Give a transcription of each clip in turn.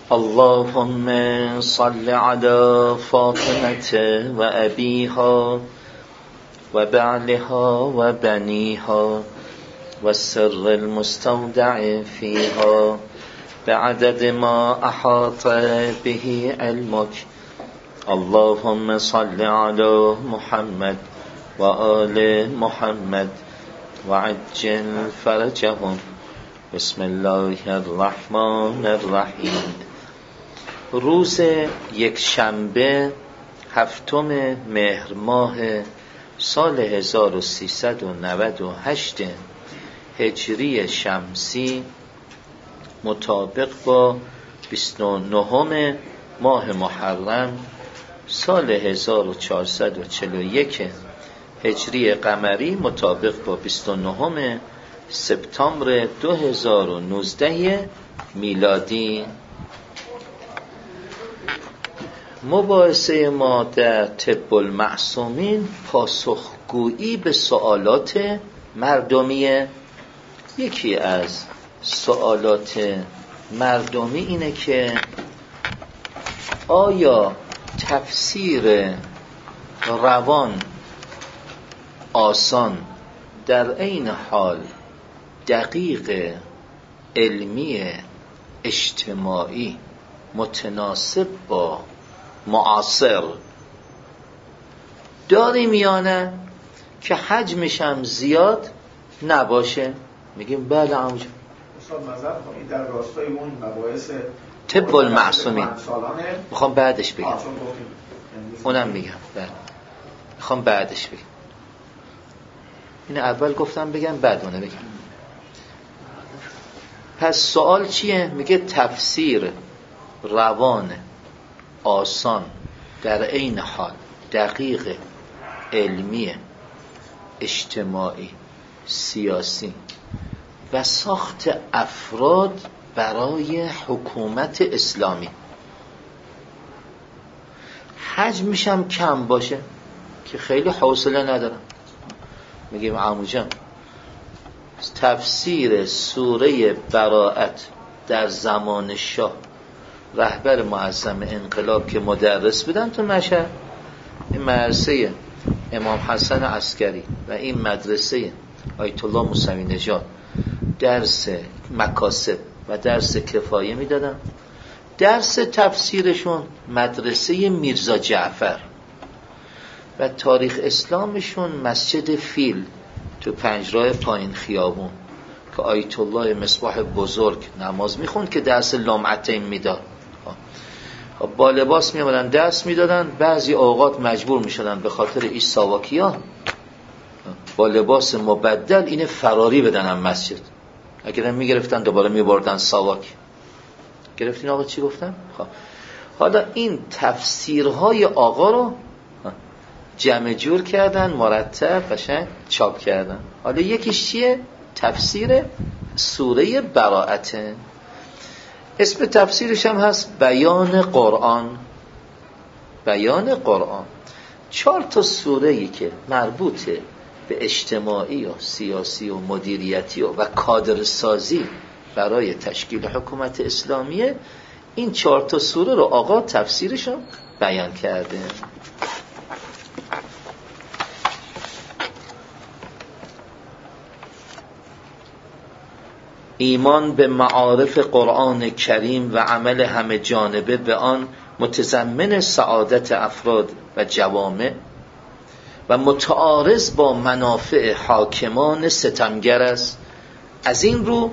اللهم صل على فاطمة وأبيها وبعلها وبنيها والسر المستودع فيها بعدد ما أحاط به علمك. اللهم صل على محمد وآل محمد وعجل فرجهم. بسم الله الرحمن الرحیم. روز یک شنبه 7 مهر ماه سال 1398 هجری شمسی مطابق با 29 ماه محرم سال 1441 هجری قمری مطابق با 29 سپتامبر 2019 میلادی. مباحثه ما در طب المعصومین پاسخگویی به سوالات مردمیه. یکی از سوالات مردمی اینه که آیا تفسیر روان آسان در عین حال دقیق علمی اجتماعی متناسب با معاصر داریم یا نه که حجمش هم زیاد نباشه؟ میگیم بله عموجا. در راستای اون مباحث طب المعصومین میخوام بعدش بگم، اونم میگم بله میخوام بعدش بگم. این اول گفتم بگم بعد اونه بگم. پس سوال چیه؟ میگه تفسیر روان آسان در عین حال دقیق علمی اجتماعی سیاسی و ساخت افراد برای حکومت اسلامی حجمش هم کم باشه که خیلی حوصله ندارم. میگیم عمو جان تفسیر سوره براءت در زمان شاه رهبر معظم انقلاب که مدرس بودن تو مشهد، این مدرسه امام حسن عسکری و این مدرسه آیت الله موسوی نژاد درس مکاسب و درس کفایه میدادن. درس تفسیرشون مدرسه میرزا جعفر و تاریخ اسلامشون مسجد فیل تو 5 راه پایین خیابون که آیت الله مصباح بزرگ نماز میخوند که درس لمعتین میداد. با لباس میامدن درس میدادن. بعضی اوقات مجبور میشدن به خاطر این ساواکیا با لباس مبدل این فراری بدنن مسجد. اگر میگرفتن دوباره میبردن ساواک. گرفتین آقا چی گفتم؟ حالا این تفسیرهای آقا رو جمع جور کردن، مرتب قشنگ چاپ کردن. حالا یکیش چیه؟ تفسیر سوره براءته. اسم تفسیرش هم هست بیان قرآن. بیان قرآن 4 سوره‌ای که مربوطه به اجتماعی و سیاسی و مدیریتی و کادر سازی برای تشکیل حکومت اسلامیه. این 4 سوره رو آقا تفسیرشون بیان کرده. ایمان به معارف قرآن کریم و عمل همه جانبه به آن متضمن سعادت افراد و جوامع و متعارض با منافع حاکمان ستمگر است. از این رو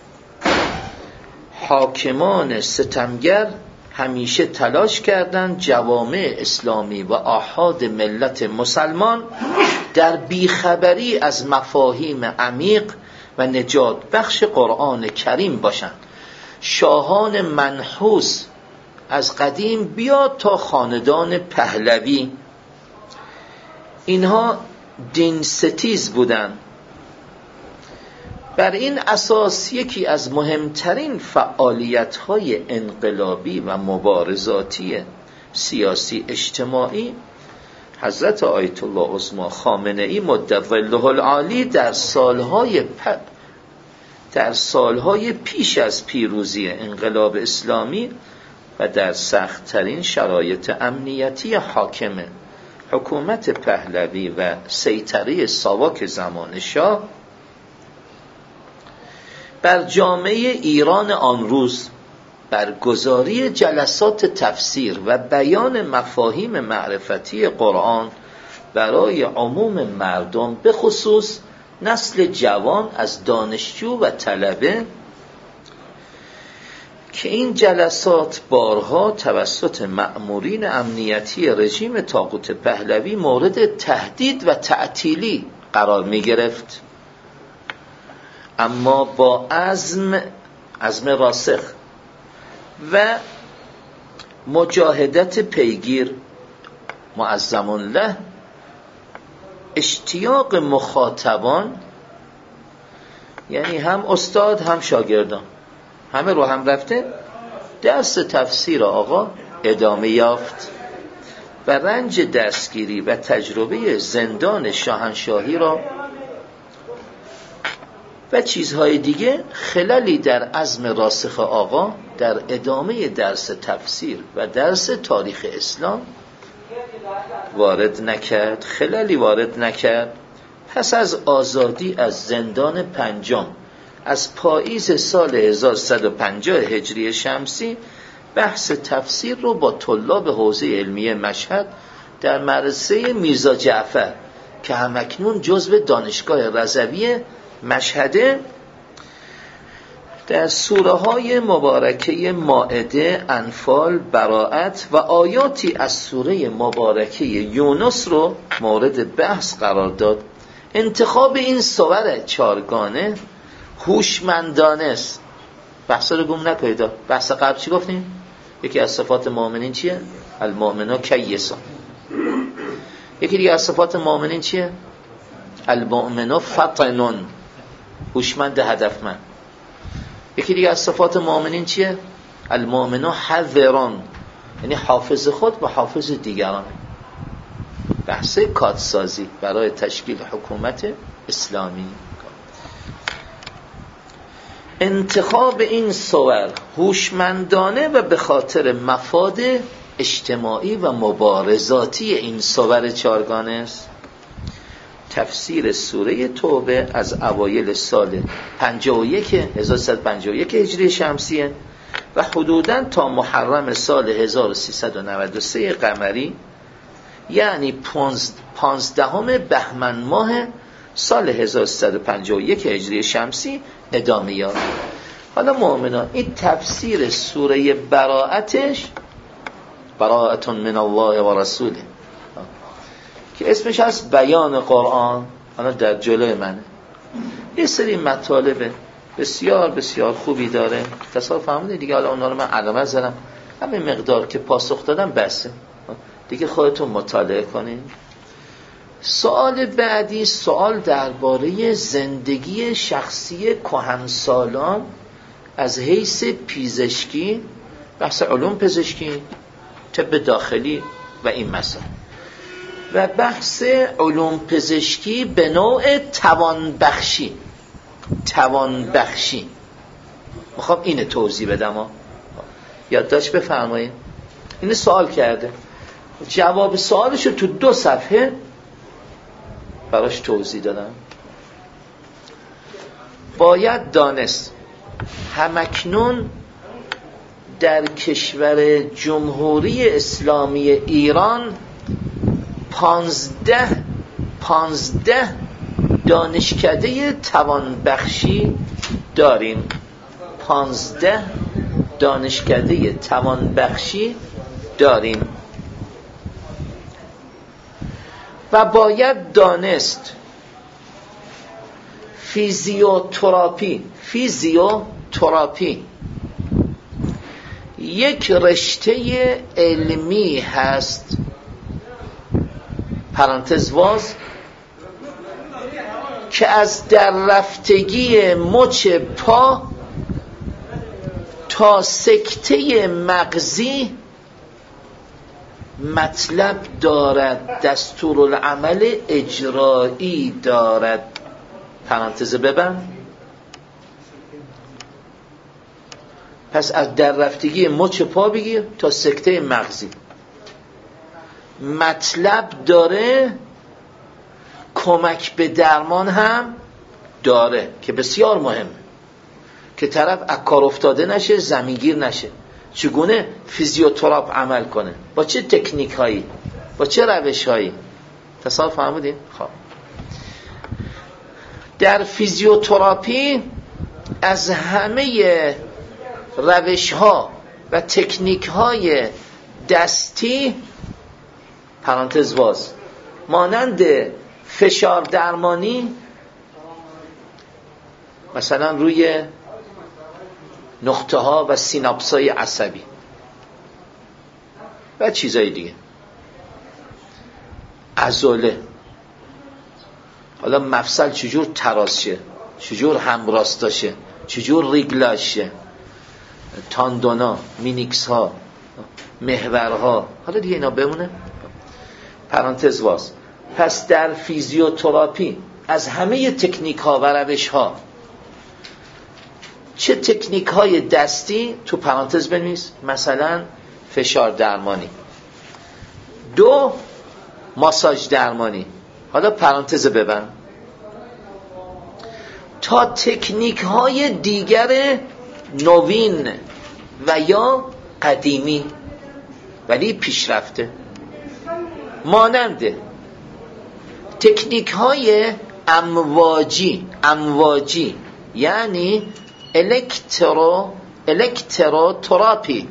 حاکمان ستمگر همیشه تلاش کردند جوامع اسلامی و آحاد ملت مسلمان در بیخبری از مفاهیم عمیق و نجات بخش قرآن کریم باشند. شاهان منحوس از قدیم بیاد تا خاندان پهلوی، اینها دین ستیز بودند. بر این اساس یکی از مهمترین فعالیت‌های انقلابی و مبارزاتی سیاسی اجتماعی حضرت آیت الله عظما خامنه‌ای مدت ظله العالی در سالهای پیش از پیروزی انقلاب اسلامی و در سخت‌ترین شرایط امنیتی حاکمه حکومت پهلوی و سیطره ساواک زمان شاه بر جامعه ایران آن روز برگزاری جلسات تفسیر و بیان مفاهیم معرفتی قرآن برای عموم مردم به خصوص نسل جوان از دانشجو و طلبه که این جلسات بارها توسط مأمورین امنیتی رژیم طاغوت پهلوی مورد تهدید و تعطیلی قرار می گرفت، اما با عزم راسخ و مجاهدت پیگیر معظم الله اشتیاق مخاطبان، یعنی هم استاد هم شاگردان همه رو هم رفته، درس تفسیر آقا ادامه یافت و رنج دستگیری و تجربه زندان شاهنشاهی را و چیزهای دیگه خللی در عزم راسخ آقا در ادامه درس تفسیر و درس تاریخ اسلام خللی وارد نکرد. پس از آزادی از زندان پنجم از پاییز سال 1150 هجری شمسی بحث تفسیر رو با طلاب حوزه علمیه مشهد در مدرسه میرزا جعفر که همکنون جزو دانشگاه رضوی مشهده در سوره های مبارکه مائده، انفال، براءت و آیاتی از سوره مبارکه یونس رو مورد بحث قرار داد. انتخاب این سور چارگانه هوشمندانه است. بحثا رو گم نکنید. بحث قبل چی گفتیم؟ یکی از صفات مؤمنین چیه؟ المؤمنون کیسون. یکی دیگه از صفات مؤمنین چیه؟ المؤمنون فطنون، هوشمند هدفمند. یکی دیگه از صفات مؤمنین چیه؟ المؤمنون حذرون، یعنی حافظ خود و حافظ دیگران. بحث کادسازی برای تشکیل حکومت اسلامی. انتخاب این صور هوشمندانه و به خاطر مفاد اجتماعی و مبارزاتی این صور چارگانه است. تفسیر سوره توبه از اوایل سال 1151 هجری شمسیه و حدوداً تا محرم سال 1393 قمری، یعنی 15 بهمن ماه سال 1351 هجری شمسی ادامه یافت. حالا مؤمنان، این تفسیر سوره براءتش، براءة من الله و رسوله، که اسمش هست بیان قرآن، حالا در جلوی منه، یه سری مطالب بسیار بسیار خوبی داره. تصور فهمیدید دیگه. حالا اونا رو من علامت زدم، همین مقدار که پاسخ دادم بسه دیگه، خودتون مطالعه کنید. سوال بعدی سوال درباره زندگی شخصی کهنسالان از حیث پزشکی، بحث علوم پزشکی، طب داخلی و این مسائل، و بحث علوم پزشکی به نوع توانبخشی. میخوام اینه توضیح بدم. یادداشت بفرمایید. این سوال کرده، جواب سوالشو تو 2 صفحه براش توضیح دادم. باید دانست همکنون در کشور جمهوری اسلامی ایران 15 دانشکده توانبخشی داریم. 15 دانشکده توانبخشی داریم و باید دانست فیزیوتراپی یک رشته علمی هست، پرانتز واز، که از در رفتگی مچ پا تا سکته مغزی مطلب دارد، دستورالعمل اجرایی دارد. پرانتز ببند. پس از در رفتگی مچ پا بگیر تا سکته مغزی. مطلب داره، کمک به درمان هم داره که بسیار مهمه که طرف از کار افتاده نشه، زمینگیر نشه. چگونه فیزیوتراپ عمل کنه، با چه تکنیک هایی، با چه روش هایی. تصور فهمیدین؟ خب در فیزیوتراپی از همه روش ها و تکنیک های دستی پرانتز باز مانند فشار درمانی، مثلا روی نقطه ها و سیناپس های عصبی و چیزای دیگه، عضله، حالا مفصل چجور تراز شه، چجور همراست شه، چجور ریگلاش شه، تاندونا، مینیکس ها، محورها، حالا دیگه اینا بمونه پرانتز باز. پس در فیزیوتراپی از همه تکنیک ها و روش ها، چه تکنیک های دستی تو پرانتز بنویس، مثلا فشار درمانی، 2 ماساژ درمانی، حالا پرانتز ببند، تا تکنیک های دیگر نوین و یا قدیمی ولی پیشرفته، مانند تکنیک های امواجی یعنی الکتروتراپی،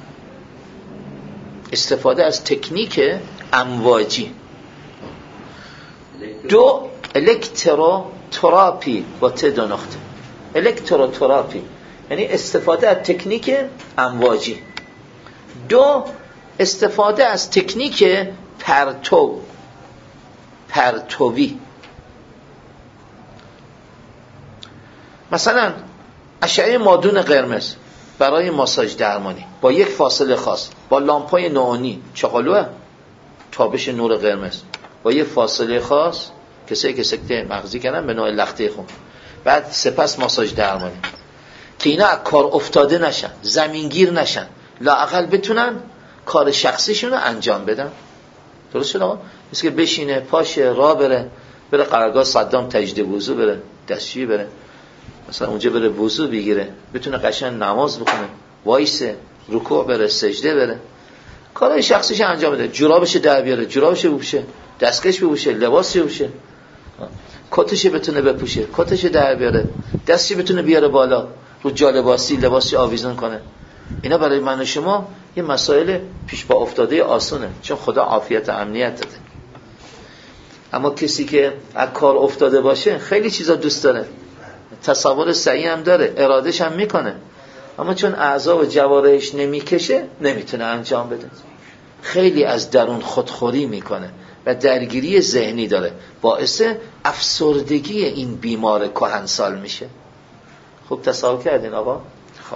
استفاده از تکنیک امواجی. 2 الکتروتراپی با ت 2 نقطه، الکتروتراپی یعنی استفاده از تکنیک امواجی. 2 استفاده از تکنیک پرتوی، مثلا اشعه مادون قرمز برای ماساژ درمانی با یک فاصله خاص، با لامپای نئونی چاقالوه تابش نور قرمز، با یک فاصله خاص، کسایی که سکته مغزی کردن به نوع لخته خون، بعد سپس ماساژ درمانی که اینا از کار افتاده نشن، زمینگیر نشن، لااقل بتونن کار شخصیشون رو انجام بدن. درست شد آقا؟ مثل که بشینه، پاشه، راه بره قرارگاه صدام تجدید وضو بره، دستشویی بره، مثلا اونجا بره وضو بگیره، بتونه قشنگ نماز بخونه، وایسه، رکوع بره، سجده بره، کارهای شخصیش انجام بده، جورابش در بیاره، جورابش بپوشه، دستکش بپوشه، لباس بپوشه، کتش بتونه بپوشه، کتش در بیاره، دستش بتونه بیاره بالا، رو جالباسی لباسی آویزون کنه. اینا برای من و شما یه مسائل پیش پا افتاده آسونه، چون خدا عافیت و امنیت داده. اما کسی که از کار افتاده باشه خیلی چیزا دوست داره، تصور صحیح هم داره، ارادش هم میکنه، اما چون اعضا و جوارحش نمیکشه نمیتونه انجام بده. خیلی از درون خودخوری میکنه و درگیری ذهنی داره، باعث افسردگی این بیمار کهنسال میشه. خوب تصور کردین آقا؟ خب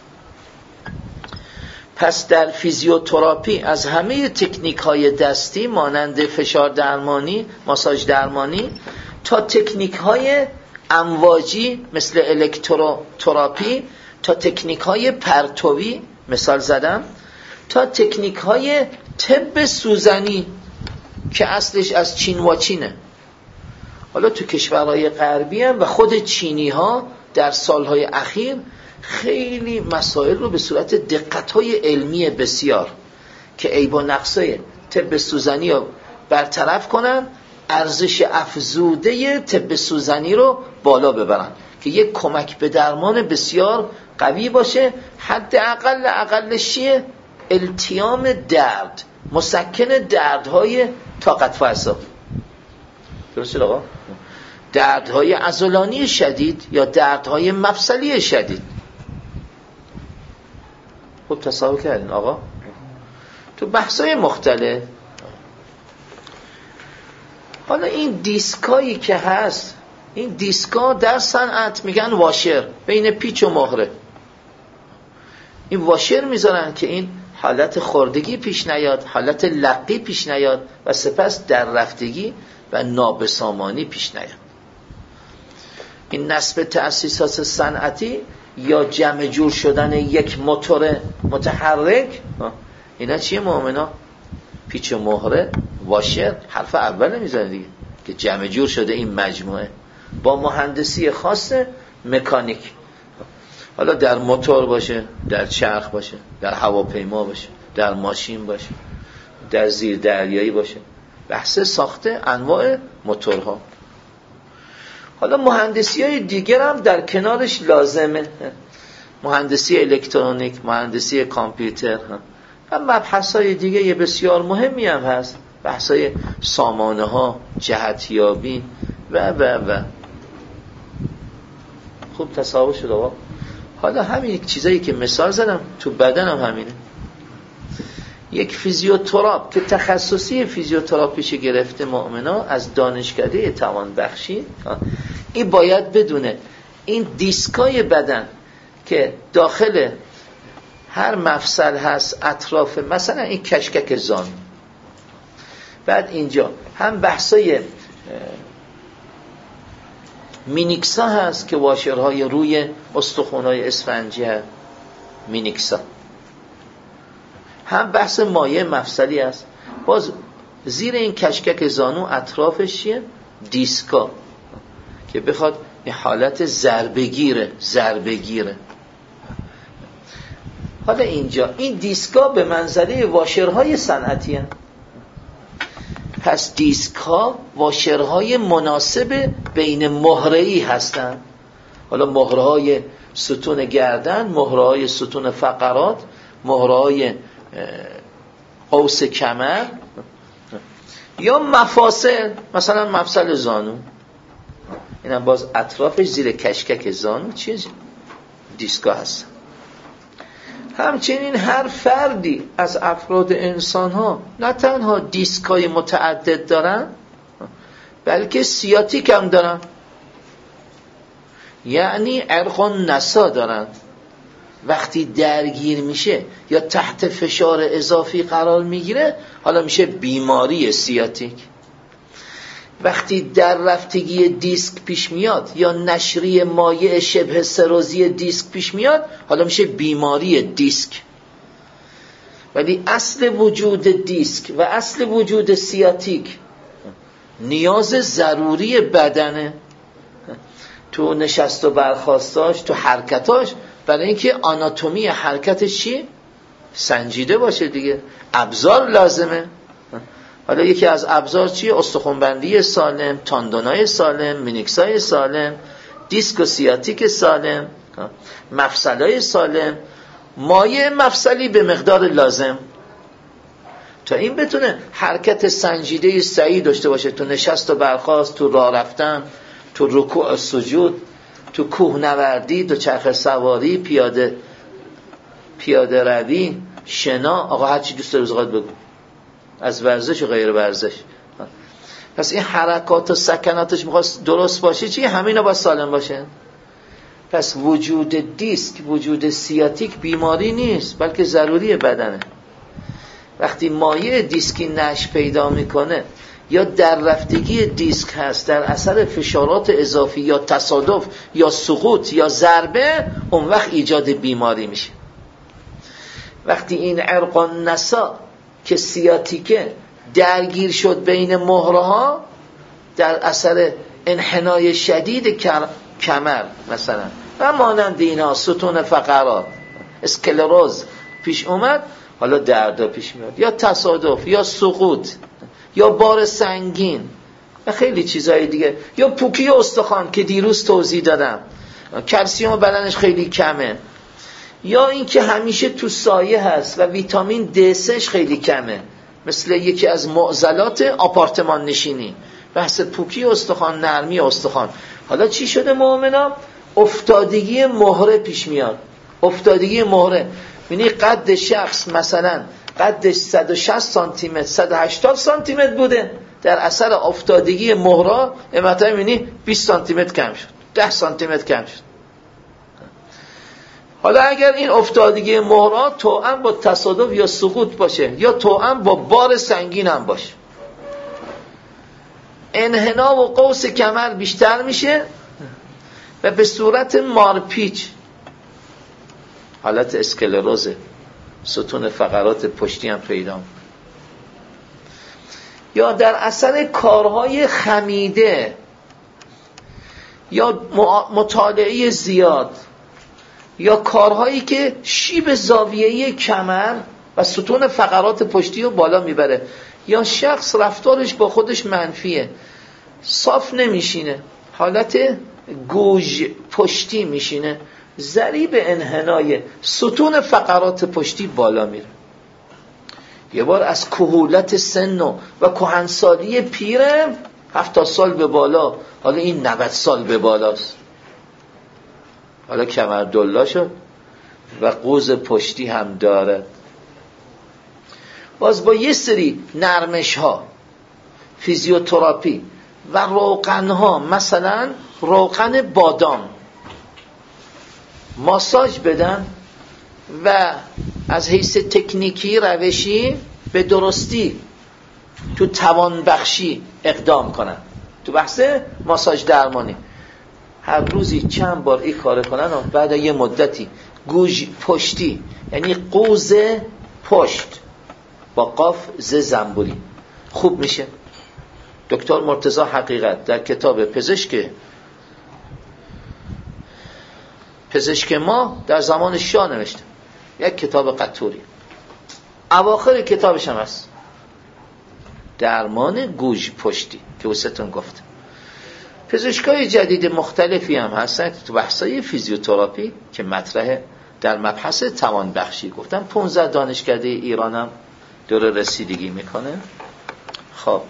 پس در فیزیوتراپی از همه تکنیک های دستی مانند فشار درمانی، ماساژ درمانی، تا تکنیک های امواجی مثل الکتروتراپی، تا تکنیک های پرتوی مثال زدم، تا تکنیک های طب سوزنی که اصلش از چین و چینه. حالا تو کشورهای غربی هم و خود چینی ها در سالهای اخیر خیلی مسائل رو به صورت دقت‌های علمی بسیار که عیب و نقصای طب سوزنی رو برطرف کنن، ارزش افزوده طب سوزنی رو بالا ببرن که یک کمک به درمان بسیار قوی باشه. اقلش چیه؟ التیام درد، مسکن دردهای طاقت فرسا. درست شد آقا؟ دردهای عضلانی شدید یا دردهای مفصلی شدید. خب تصور کردین آقا؟ تو بحثای مختلف. حالا این دیسکایی که هست، این دیسکا در صنعت میگن واشر، بین پیچ و مهره. این واشر میذارن که این حالت خوردگی پیش نیاد، حالت لقی پیش نیاد و سپس در رفتگی و نابسامانی پیش نیاد. این نصب تأسیسات صنعتی یا جمع جور شدن یک موتور متحرک. اینا چیه مؤمنا؟ پیچ و مهره، واشر، حرف اول میزنه دیگه که جمع جور شده این مجموعه با مهندسی خاص مکانیک. حالا در موتور باشه، در چرخ باشه، در هواپیما باشه، در ماشین باشه، در زیر دریایی باشه، بحث ساخته انواع موتورها. حالا مهندسی های دیگر هم در کنارش لازمه، مهندسی الکترونیک، مهندسی کامپیوتر و مبحث های دیگه بسیار مهمی هم هست، بحث های سامانه ها، جهتیابی و خوب تصاویر شده آقا. حالا همین چیزایی که مثال زدم تو بدن هم همینه. یک فیزیوتراپ که تخصصی فیزیوتراپیش گرفته مؤمنا از دانشکده توانبخشی، این باید بدونه این دیسکای بدن که داخل هر مفصل هست، اطراف مثلا این کشکک زانو، بعد اینجا هم بحثای مینیکسا هست که واشرهای روی استخوان‌های اسفنجی هست، مینیکسا، هم بحث مایع مفصلی هست. باز زیر این کشکک زانو اطرافش چیه؟ دیسکا که بخواد این حالت ضربه‌گیره. حالا اینجا این دیسکا به منزله واشرهای صنعتی هست. پس دیسکا واشرهای مناسب بین مهره‌ای هستند. حالا مهره‌های ستون گردن، مهره‌های ستون فقرات، مهره‌های قوس کمر یا مفاصل، مثلا مفصل زانو، اینم باز اطرافش زیر کشکک زانو چیز دیسکا هست. همچنین هر فردی از افراد انسان ها نه تنها دیسکای متعدد دارن بلکه سیاتیک هم دارن، یعنی عرق و نسا دارن. وقتی درگیر میشه یا تحت فشار اضافی قرار میگیره حالا میشه بیماری سیاتیک. وقتی در رفتگی دیسک پیش میاد یا نشری مایع شبه سروزی دیسک پیش میاد حالا میشه بیماری دیسک. ولی اصل وجود دیسک و اصل وجود سیاتیک نیاز ضروری بدنه تو نشست و برخاستاش، تو حرکتاش، برای اینکه آناتومی حرکتش چی؟ سنجیده باشه دیگه. ابزار لازمه. حالا یکی از ابزار چیه؟ استخوان‌بندی سالم، تاندونای سالم، مینیکسای سالم، دیسک و سیاتیک سالم، مفصلای سالم، مایع مفصلی به مقدار لازم تا این بتونه حرکت سنجیده صحیح داشته باشه تو نشست و برخاست، تو راه رفتن، تو رکوع و سجود، تو کوهنوردی، تو چرخ سواری، پیاده روی، شنا، آقا هر چی دوست داری بگو، از ورزش و غیر ورزش. پس این حرکات و سکناتش میخواد درست باشه چی؟ همینا باید سالم باشه. پس وجود دیسک، وجود سیاتیک بیماری نیست بلکه ضروری بدنه. وقتی مایع دیسکی نشت پیدا میکنه یا در رفتگی دیسک هست در اثر فشارات اضافی یا تصادف یا سقوط یا ضربه، اون وقت ایجاد بیماری میشه. وقتی این عرق و نسا که سیاتیکه درگیر شد بین مهره‌ها در اثر انحنای شدید کمر مثلا و مانند اینا، ستون فقرات، اسکلروز پیش اومد، حالا دردا پیش میاد یا تصادف یا سقوط یا بار سنگین و خیلی چیزهای دیگه، یا پوکی استخوان که دیروز توضیح دادم، کلسیم بدنش خیلی کمه، یا اینکه همیشه تو سایه هست و ویتامین D3 خیلی کمه، مثل یکی از معضلات آپارتمان نشینی، بحث پوکی استخوان، نرمی استخوان. حالا چی شده مؤمنا؟ افتادگی مهره پیش میاد. افتادگی مهره یعنی قد شخص مثلا قدش 160 سانتی متر 180 سانتی متر بوده، در اثر افتادگی مهره مثلا یعنی 20 سانتی متر کم شد، 10 سانتی متر کم شد. حالا اگر این افتادگی مهره توأم با تصادف یا سقوط باشه یا توأم با بار سنگین هم باشه، انحنا و قوس کمر بیشتر میشه و به صورت مارپیچ حالت اسکلروزه، ستون فقرات پشتی هم پیدا میکنه. یا در اثر کارهای خمیده یا مطالعه زیاد یا کارهایی که شیب زاویه‌ای کمر و ستون فقرات پشتی رو بالا میبره، یا شخص رفتارش با خودش منفیه، صاف نمیشینه، حالت گوژ پشتی میشینه، ضریب انحنای ستون فقرات پشتی بالا میره. یه بار از کهولت سن و کهنسالی پیرم 70 سال به بالا، حالا این 90 سال به بالاست، حالا کمر دلا شد و قوز پشتی هم داره. باز با یه سری نرمش ها، فیزیوتراپی و روغن ها، مثلا روغن بادام، ماساژ بدن و از حیث تکنیکی روشی به درستی تو توان بخشی اقدام کنن. تو بحث ماساژ درمانی هر روزی چند بار این کار کنن و بعد یه مدتی گوژ پشتی، یعنی قوز پشت با قاف ز زنبوری خوب میشه. دکتر مرتضی حقیقت در کتاب پزشک ما در زمان شاه نوشته، یک کتاب قطوری، اواخر کتابش هم هست، درمان گوژ پشتی که وستون گفت. پزشکای جدید مختلفی هم هستن تو بحثای فیزیوتراپی که مطرحه در مبحث توان بخشی. گفتم 15 دانشکده ایرانم داره رسیدگی میکنه. خب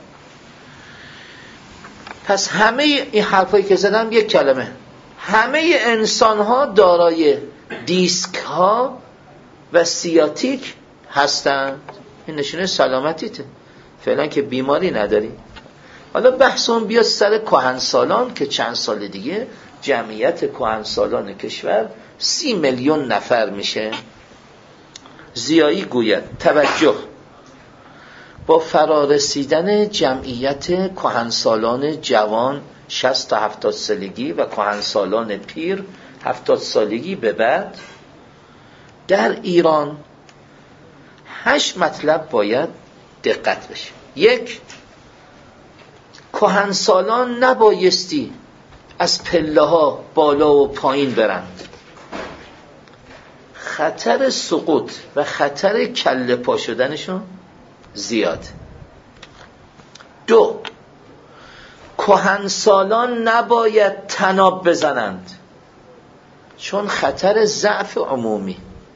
پس همه این حرفایی که زدم یک کلمه، همه انسان ها دارای دیسک ها و سیاتیک هستند. این نشونه سلامتیته، فعلا که بیماری نداری. حالا بحثون بیاد سر کهنسالان که چند سال دیگه جمعیت کهنسالان کشور 30 میلیون نفر میشه. زیایی گوید توجه، با فرارسیدن جمعیت کهنسالان جوان 60 تا 70 سالگی و کهنسالان پیر 70 سالگی به بعد، در ایران 8 مطلب باید دقت بشه. 1، کهنسالان نبایستی از پله ها بالا و پایین برند، خطر سقوط و خطر کله پا شدنشون زیاد. 2، کهنسالان نباید طناب بزنند، چون خطر ضعف عمومی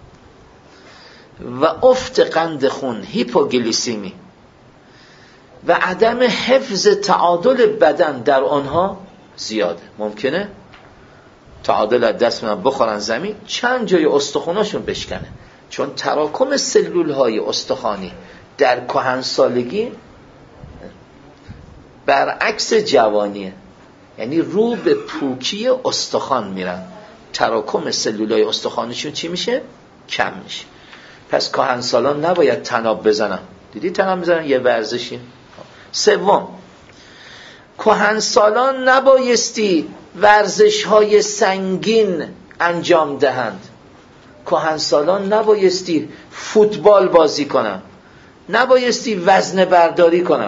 و افت قند خون، هیپوگلیسیمی و عدم حفظ تعادل بدن در آنها زیاده. ممکنه تعادل از دست من بخورن زمین، چند جای استخوناشون بشکنه، چون تراکم سلول های استخوانی در کهنسالگی برعکس جوانیه، یعنی رو به پوکی استخوان میرن، تراکم سلول های استخوانیشون چی میشه؟ کم میشه. پس کهنسالان نباید طناب بزنن. دیدی طناب بزنن یه ورزشی. 3، کهنسالان نبایستی ورزش‌های سنگین انجام دهند. کهنسالان نبایستی فوتبال بازی کنن، نبایستی وزنه برداری کنن.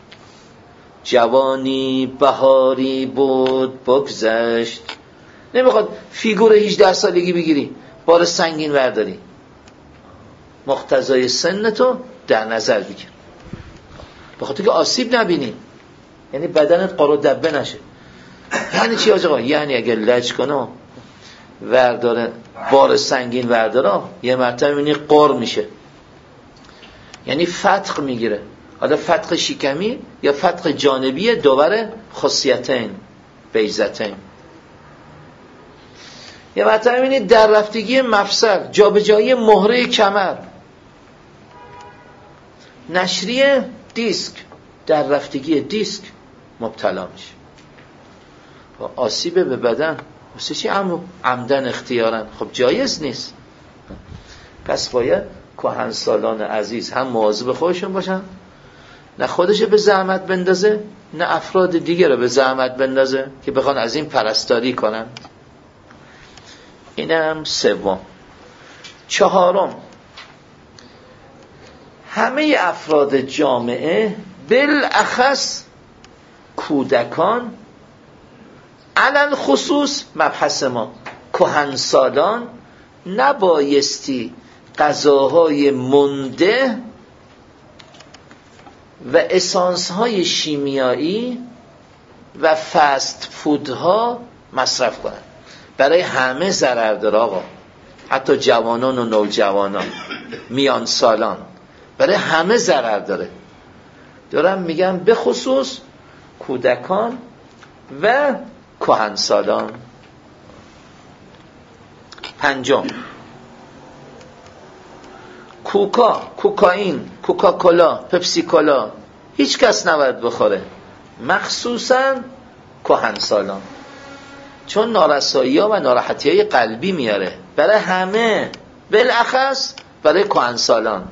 جوانی بهاری بود بگذشت، نمیخواد فیگور 18 سالگی بگیری بار سنگین برداری. مقتضای سنتو در نظر بگیر، بخاطر که آسیب نبینی، یعنی بدنت قارو دبه نشه. یعنی چی آقا؟ یعنی اگر لج کنه ورداره بار سنگین ورداره، یه مرتبه میبینی قار میشه، یعنی فتق میگیره. حالا فتق شکمی یا فتق جانبی دوباره خاصیتین بیضتین. یه مرتبه میبینی در رفتگی مفصل، جابجایی مهره کمر، نشری دیسک، در رفتگی دیسک مبتلا میشه و آسیب به بدن. واسه چی عمدن اختیارن؟ خب جایز نیست. پس باید کهنسالان عزیز هم مواظب خودشون باشن، نه خودشو به زحمت بندازه نه افراد دیگه رو به زحمت بندازه که بخوان از این پرستاری کنن. اینم 3. چهارم، همه افراد جامعه بالاخص کودکان، علل خصوص مبحث ما کهنسالان، نبایستی غذاهای منده و اسانس‌های شیمیایی و فست فودها مصرف کنند. برای همه ضرر داره آقا، حتی جوانان و نوجوانان، میان سالان، برای همه ضرر داره. دارم میگم به خصوص کودکان و کهنسالان. پنجم، کوکائین، کوکاکولا، پپسی کولا هیچ کس نباید بخوره، مخصوصاً کهنسالان، چون نارسایی‌ها و ناراحتی‌های قلبی میاره برای همه، بالاخص برای کهنسالان.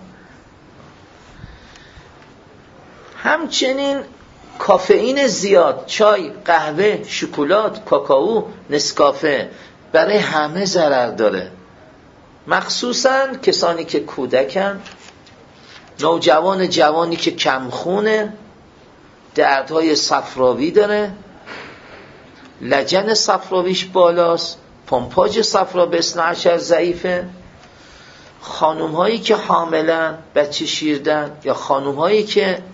همچنین کافئین زیاد، چای، قهوه، شکلات، کاکائو، نسکافه برای همه ضرر داره، مخصوصاً کسانی که کودکن، نوجوان، جوانی که کمخونه، دردهای صفراوی داره، لجن صفراویش بالاست، پمپاژ صفرا به 12 ضعیفه، خانوم هایی که حاملن، بچه شیردن، یا خانوم هایی که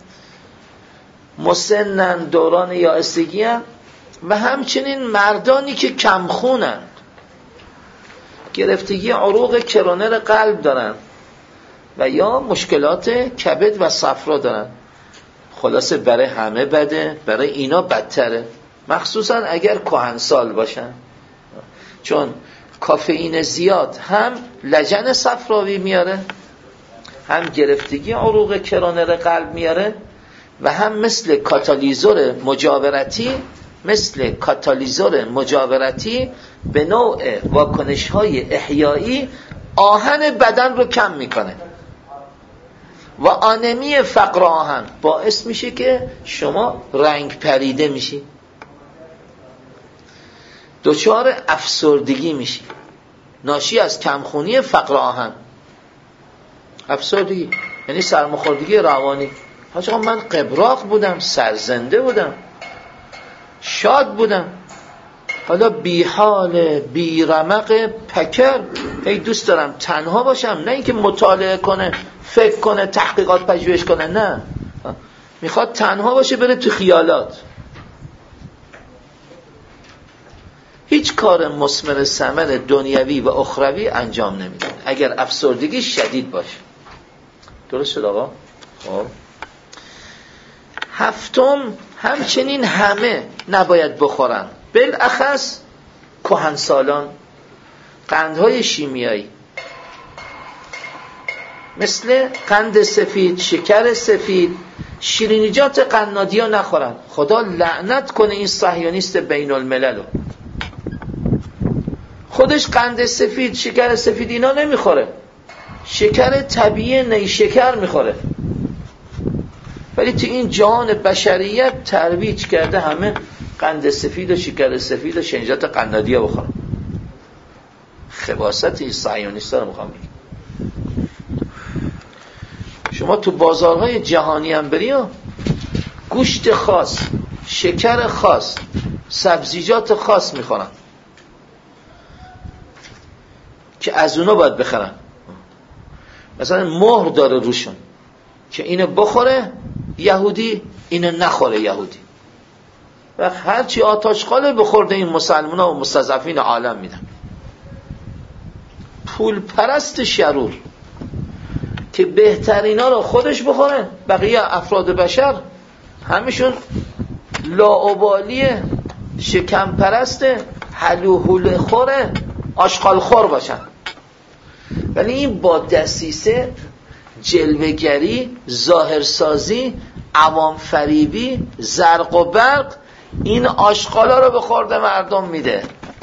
مسنن، دوران یائسگی هن، و همچنین مردانی که کمخونن، گرفتگی عروق کرونر قلب دارن و یا مشکلات کبد و صفرا دارن. خلاصه برای همه بده، برای اینا بدتره، مخصوصا اگر کهنسال باشن، چون کافئین زیاد هم لجن صفراوی میاره، هم گرفتگی عروق کرونر قلب میاره، و هم مثل کاتالیزور مجاورتی به نوع واکنش‌های احیایی آهن بدن رو کم میکنه و آنمی فقر آهن باعث میشه که شما رنگ پریده میشی، دچار افسردگی میشی، ناشی از کمخونی فقر آهن. افسردگی یعنی سرماخوردگی روانی. حاج آقا من قبراق بودم، سرزنده بودم، شاد بودم، حالا بی حال، بی رمق، پکر، هی دوست دارم تنها باشم، نه اینکه مطالعه کنه، فکر کنه، تحقیقات پژوهش کنه، نه، میخواد تنها باشه، بره تو خیالات. هیچ کار مثمر ثمر دنیوی و اخروی انجام نمیده اگر افسردگی شدید باشه. درست شد آقا؟ خب هفتم، همچنین همه نباید بخورن، بالاخص کهنسالان، قندهای شیمیایی مثل قند سفید، شکر سفید، شیرینیجات قنادی ها نخورن. خدا لعنت کنه این صهیونیست بین الملل، خودش قند سفید، شکر سفید اینا نمیخوره، شکر طبیعی نیشکر میخوره، ولی تو این جهان بشریت ترویج کرده همه قند سفید و شکر سفید و شیرینیجات قنادی ها بخورن. خباثت این صهیونیستا رو میخوام بگم. شما تو بازارهای جهانی هم بری، گوشت خاص، شکر خاص، سبزیجات خاص میخورن که از اونا باید بخرن. مثلا مهر داره روشون که اینو بخوره یهودی، اینو نخوره یهودی، و هرچی آتشخاله بخورده این مسلمان ها و مستضعفین عالم میدن. پول پرست شرور که بهترینا رو خودش بخوره، بقیه افراد بشر همشون لاابالی، شکم پرست، حلوحول خوره، آشغال خور باشن. ولی این با دسیسه، جلوه‌گری، ظاهرسازی، عوام فریبی، زرق و برق این آشغالا رو به خورده مردم میده.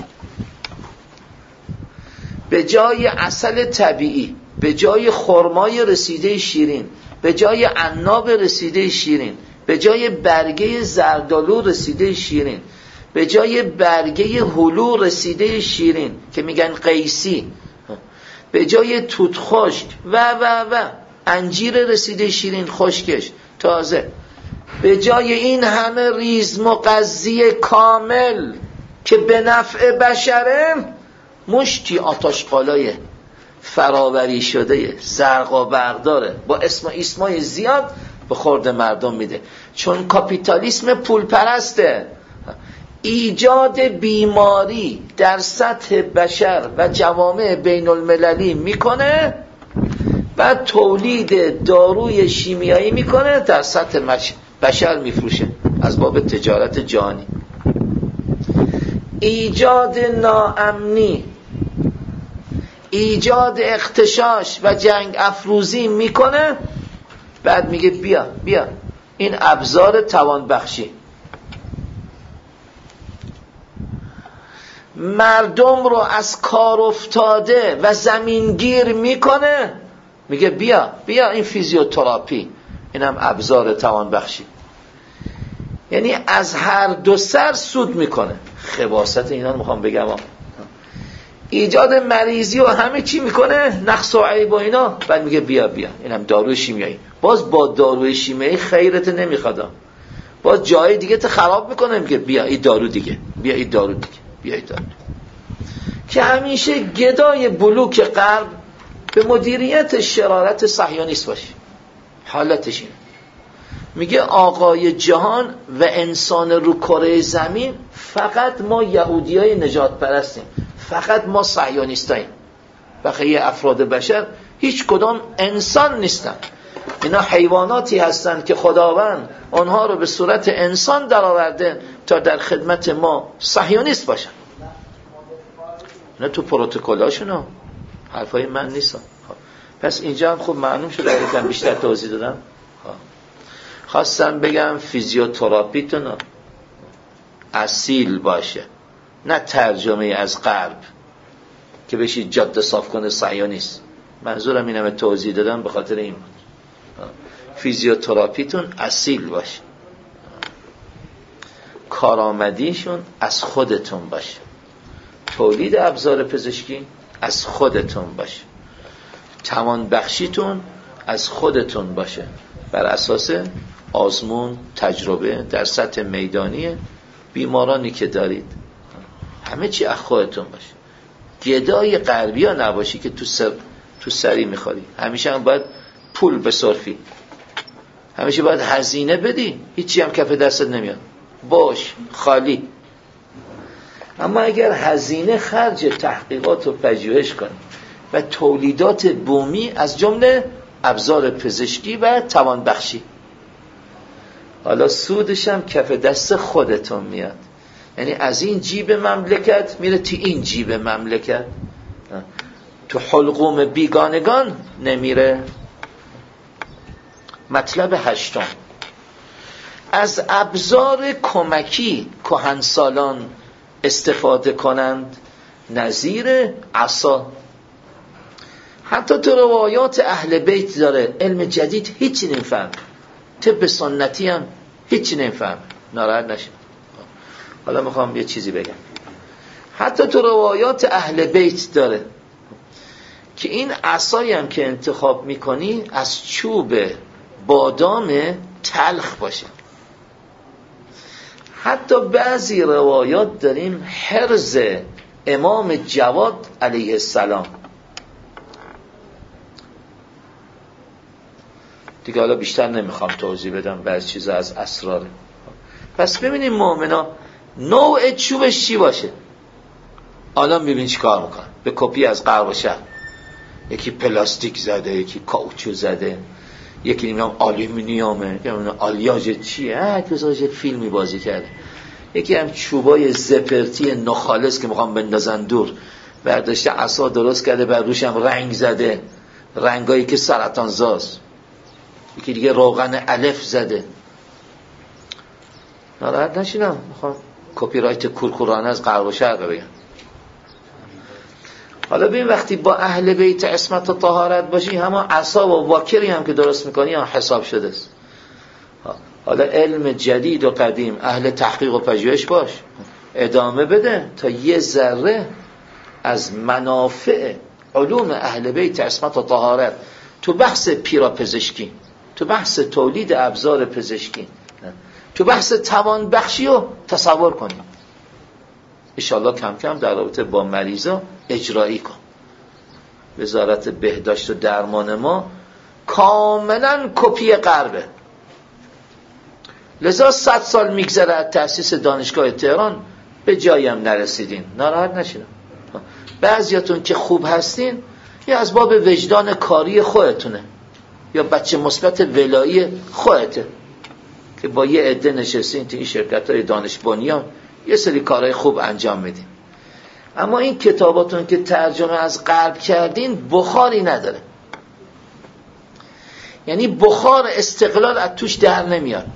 به جای عسل طبیعی، به جای خرمای رسیده شیرین، به جای عناب رسیده شیرین، به جای برگه زردالو رسیده شیرین، به جای برگه هلو رسیده شیرین که میگن قیسی، به جای توت خشک و انجیر رسیده شیرین خشکش تازه، به جای این همه ریز مغذی کامل که به نفع بشره، مشتی آتشقالای فراوری شده زرق و برداره با اسم اسمای زیاد به خورد مردم میده. چون کاپیتالیسم پول پرسته، ایجاد بیماری در سطح بشر و جوامع بین المللی میکنه و تولید داروی شیمیایی میکنه، در سطح بشر میفروشه از باب تجارت جهانی. ایجاد ناامنی، ایجاد اغتشاش و جنگ افروزی میکنه، بعد میگه بیا این ابزار توانبخشی. مردم رو از کار افتاده و زمینگیر میکنه، میگه بیا این فیزیوتراپی، اینم ابزار توانبخشی. یعنی از هر دو سر سود میکنه. خباثت اینا رو میخوام بگم. ایجاد مریضی و همه چی میکنه، نقص و عیب و اینا، بعد میگه بیا اینم داروی شیمیایی. باز با داروی شیمیایی خیرت نمیخواد، باز جای دیگه ت خراب میکنه، میگه بیا این دارو دیگه، بیا این دارو که همیشه گدای بلوک غرب به مدیریت شرارت صهیونیست باشه. حالتش اینه. میگه آقای جهان و انسان رو کره زمین فقط ما یهودیای نجات پرستیم، فقط ما صهیونیستاییم، بقیه افراد بشر هیچ کدام انسان نیستن. اینا حیواناتی هستند که خداوند آنها رو به صورت انسان درآورده تا در خدمت ما صهیونیست باشن. اینا تو پروتکلاشون حرفای من نیستن. پس اینجا هم خوب معلوم شد، اگه بیشتر توضیح دادم. خواستم بگم فیزیوتراپیتون اصیل باشه، نه ترجمه از غرب که بشید جاده صاف کنه صهیونیست. منظورم اینم توضیح دادم به خاطر این بود. فیزیوتراپیتون اصیل باشه، کارآمدیشون از خودتون باشه، تولید ابزار پزشکی از خودتون باشه، توان بخشیتون از خودتون باشه، بر اساس آزمون تجربه در سطح میدانی بیمارانی که دارید، همه چی از خودتون باشه. گدای غربی ها نباشی که تو سری میخوری. همیشه هم باید پول بصرفی، همیشه باید هزینه بدی، هیچی هم کف دستت نمیاد، باش خالی. اما اگر هزینه خرج تحقیقات و پژوهش کنی و تولیدات بومی از جمله ابزار پزشکی و توانبخشی، حالا سودش هم کف دست خودتون میاد. یعنی از این جیب مملکت میره تو این جیب مملکت، تو حلقوم بیگانگان نمیره. مطلب هشتم، از ابزار کمکی کهنسالان استفاده کنند، نظیر عصا. حتی تو روایات اهل بیت داره علم جدید هیچی نمیفهم، طب سنتی هم هیچی نمیفهم، ناراحت نشید. حالا میخوام یه چیزی بگم. حتی تو روایات اهل بیت داره که این عصایی هم که انتخاب میکنی از چوب بادام تلخ باشه. حتی بعضی روایات داریم حرز امام جواد علیه السلام. دیگه حالا بیشتر نمیخوام توضیح بدم، بعضی چیزا از اسراره. پس ببینیم مؤمنا نوع چوبش چی باشه. الان ببین چی کار میکنن به کپی از غرب و شرق. یکی پلاستیک زده، یکی کاوچو زده، یکی نمیدونم آلومینیومه، نمیدونم آلیاژ چیه، کساش فیلمی بازی کرده. یکی هم چوبای زپرتی نخالص که میخوام بندازن دور، برداشته عصا درست کرده، بر روش هم رنگ زده، رنگایی که سرطان زاست. یکی دیگه روغن الف زده. ناراحت نشینم، میخوام کپی رایت کورکورانه از غرب و شرق بگم. حالا ببین وقتی با اهل بیت عصمت و طهارت باشی، همه عصا و واکری هم که درست میکنی هم حساب شده است. حالا علم جدید و قدیم، اهل تحقیق و پژوهش باش، ادامه بده تا یه ذره از منافع علوم اهل بیت عصمت و طهارت تو بحث پیراپزشکی، تو بحث تولید ابزار پزشکی، تو بحث توان بخشی رو تصور کنیم. انشالله کم کم در رابطه با مریضا اجرایی کن. وزارت بهداشت و درمان ما کاملا کپی غربه. لذا 100 سال میگذره از تأسیس دانشگاه تهران به جاییم نرسیدین. ناراحت نشین. بعضیاتون که خوب هستین یا از باب وجدان کاری خودتونه یا بچه مثبت ولایی خودته که با یه عده نشستین تو این شرکت‌های دانش بنیان یه سری کارهای خوب انجام میدین. اما این کتاباتون که ترجمه از غرب کردین بخاری نداره، یعنی بخار استقلال از توش در نمیاد،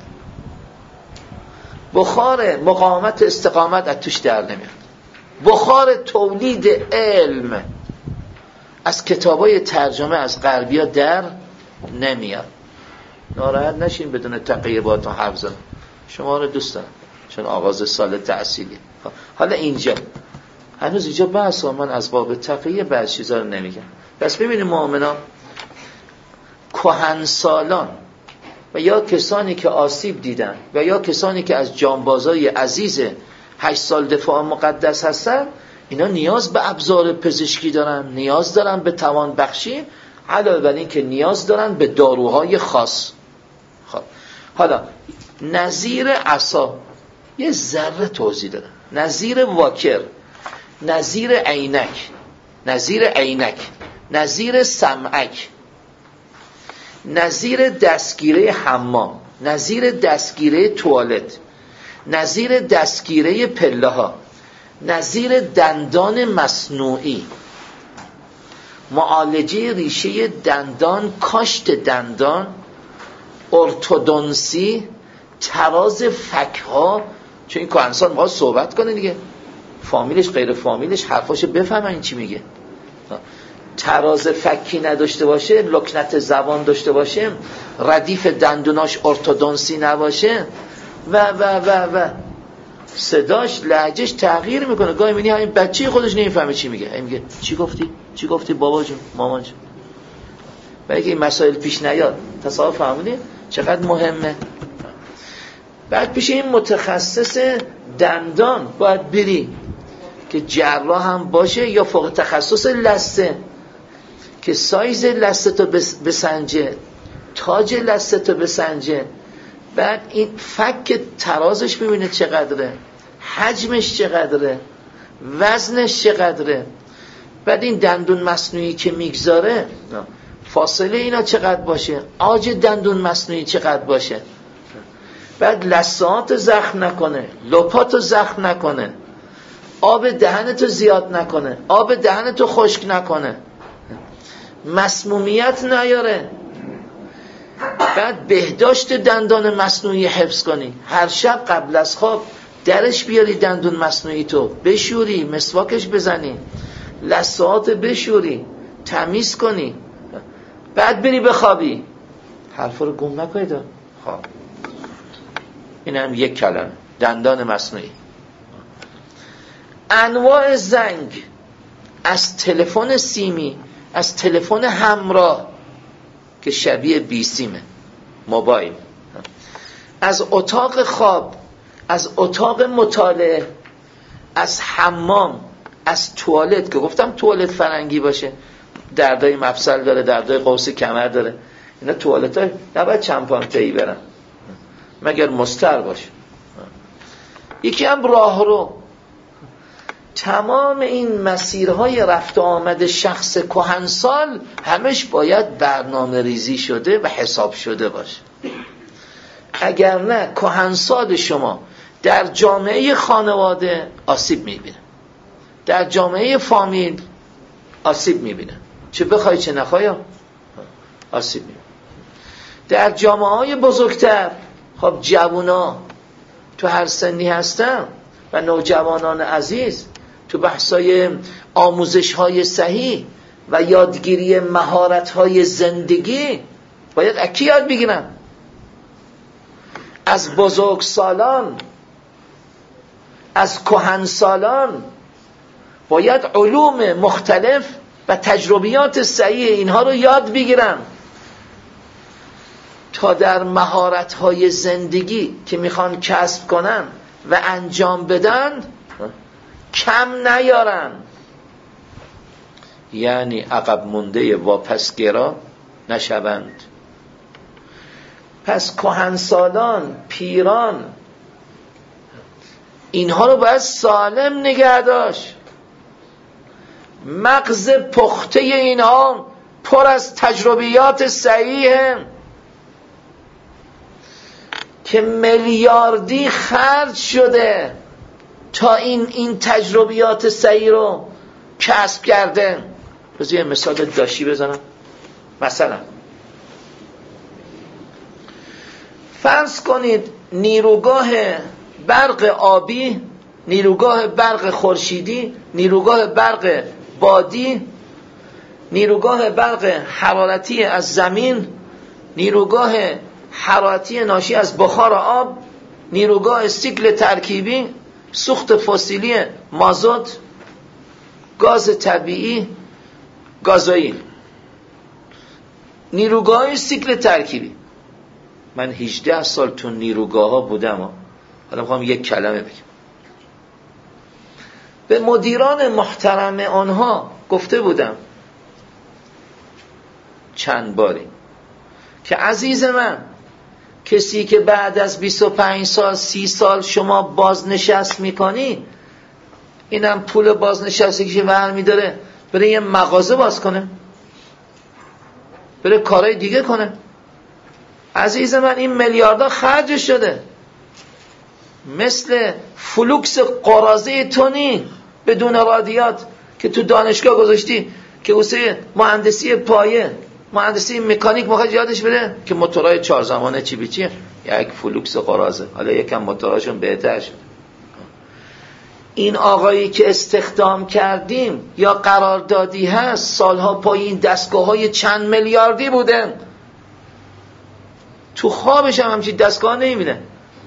بخار مقاومت استقامت از توش در نمیاد، بخار تولید علم از کتابای ترجمه از غربیا در نمیاد. ناراحت نشین بدون تقیه باهاتون حرف زدم، شما رو دوست دارم چون آغاز سال تحصیلی. حالا اینجا هنوز اینجا بحث من از باب تقیه بعض چیزا رو نمیگم. پس ببینید مؤمنان، کهنسالان و یا کسانی که آسیب دیدن و یا کسانی که از جانبازای عزیز 8 سال دفاع مقدس هستن، اینا نیاز به ابزار پزشکی دارن، نیاز دارن به توان بخشی، علاوه بر این که نیاز دارن به داروهای خاص. خب حالا نظیر عصا یه ذره توضیح دادن، نظیر واکر، نظیر عینک، نظیر سمعک، نظیر دستگیره حمام، نظیر دستگیره توالت، نظیر دستگیره پله ها، نظیر دندان مصنوعی، معالجه ریشه دندان، کاشت دندان، ارتودنسی، تراز فک‌ها. چون این کهنسال میخواد صحبت کنه دیگه، فامیلش غیر فامیلش حرفاشو بفهمن این چی میگه. تراز فکی نداشته باشه، لکنت زبان داشته باشه، ردیف دندوناش ارتودنسی نباشه و صداش لهجهش تغییر میکنه. گاهی میبینی همین بچه خودش نمیفهمه چی میگه، میگه چی گفتی بابا جون مامان جون. برای که این مسائل پیش نیاد تصاحب فهمونی چقدر مهمه. بعد پیش این متخصص دندان باید بری که جراح هم باشه یا فوق تخصص لثه که سایز لثه رو بسنجه، تاج لثه رو بسنجه، بعد این فک ترازش ببینه چقدره، حجمش چقدره، وزنش چقدره، بعد این دندون مصنوعی که میگذاره فاصله اینا چقدر باشه، عاج دندون مصنوعی چقدر باشه، بعد لثه‌هات زخم نکنه، لپاتو زخم نکنه، آب دهنتو زیاد نکنه، آب دهنتو خشک نکنه، مسمومیت نیاره، بعد بهداشت دندان مصنوعی حفظ کنی. هر شب قبل از خواب درش بیاری دندون مصنوعی تو بشوری، مسواکش بزنی، لثه‌هات بشوری، تمیز کنی، بعد بری بخوابی. حرفا رو گم نکنید. خب این هم یک کلمه، دندان مصنوعی. انواع زنگ، از تلفن سیمی، از تلفن همراه که شبیه بی سیمه، موبایل، از اتاق خواب، از اتاق مطالعه، از حمام، از توالت که گفتم توالت فرنگی باشه، دردای مفصل داره، دردای قوس کمر داره، اینا توالت های نباید چمپانتهی برن مگر مستر باشه. یکی هم راهرو. تمام این مسیرهای رفت و آمد شخص کهنسال همش باید برنامه ریزی شده و حساب شده باشه. اگر نه کهنسال شما در جامعه خانواده آسیب میبینه، در جامعه فامیل آسیب میبینه، چه بخوای چه نخوای آسیب میبینه. در جامعه های بزرگتر خب جوونا تو هر سنی هستن و نوجوانان عزیز تو بحثای آموزش‌های صحیح و یادگیری مهارت‌های زندگی باید اکی یاد بگیرن. از بزرگسالان، از کهنسالان باید علوم مختلف و تجربیات صحیح اینها رو یاد بگیرن تا در مهارت‌های زندگی که میخوان کسب کنن و انجام بدن کم نیارن، یعنی عقب مونده واپسگرا نشوند. پس کهنسالان، پیران، اینها رو باید سالم نگه داشت. مغز پخته اینها پر از تجربیات صحیحه که میلیاردی خرج شده تا این تجربیات صحیح رو کسب کرده. بذار یه مثال داشتی بزنم. مثلا فرض کنید نیروگاه برق آبی، نیروگاه برق خورشیدی، نیروگاه برق بادی، نیروگاه برق حرارتی از زمین، نیروگاه حرارتی ناشی از بخار آب، نیروگاه سیکل ترکیبی، سوخت فسیلی مازوت، گاز طبیعی، گازوئیل، نیروگاه سیکل ترکیبی. من 18 سال تو نیروگاه ها بودم. حالا میخوام یک کلمه بگم. به مدیران محترم آنها گفته بودم چند باری که عزیز من، کسی که بعد از 25 سال 30 سال شما بازنشست میکنی، اینم پول بازنشستی که برمی داره بره یه مغازه باز کنه، بره کارهای دیگه کنه. عزیز من این میلیاردها خرج شده، مثل فلوکس قراضه تونی بدون رادیات که تو دانشگاه گذاشتی که واسه مهندسی پایه، مهندسی مکانیک میخواد یادش بده که موتورهای 4 زمانه چی بیچیه، یک فلوکس قراضه. حالا یکم موتورهاشون بهتر شد. این آقایی که استخدام کردیم یا قراردادی هست، سالها پای این دستگاه‌های چند میلیاردی بودن، تو خوابش هم همچین دستگاه نمیبینه.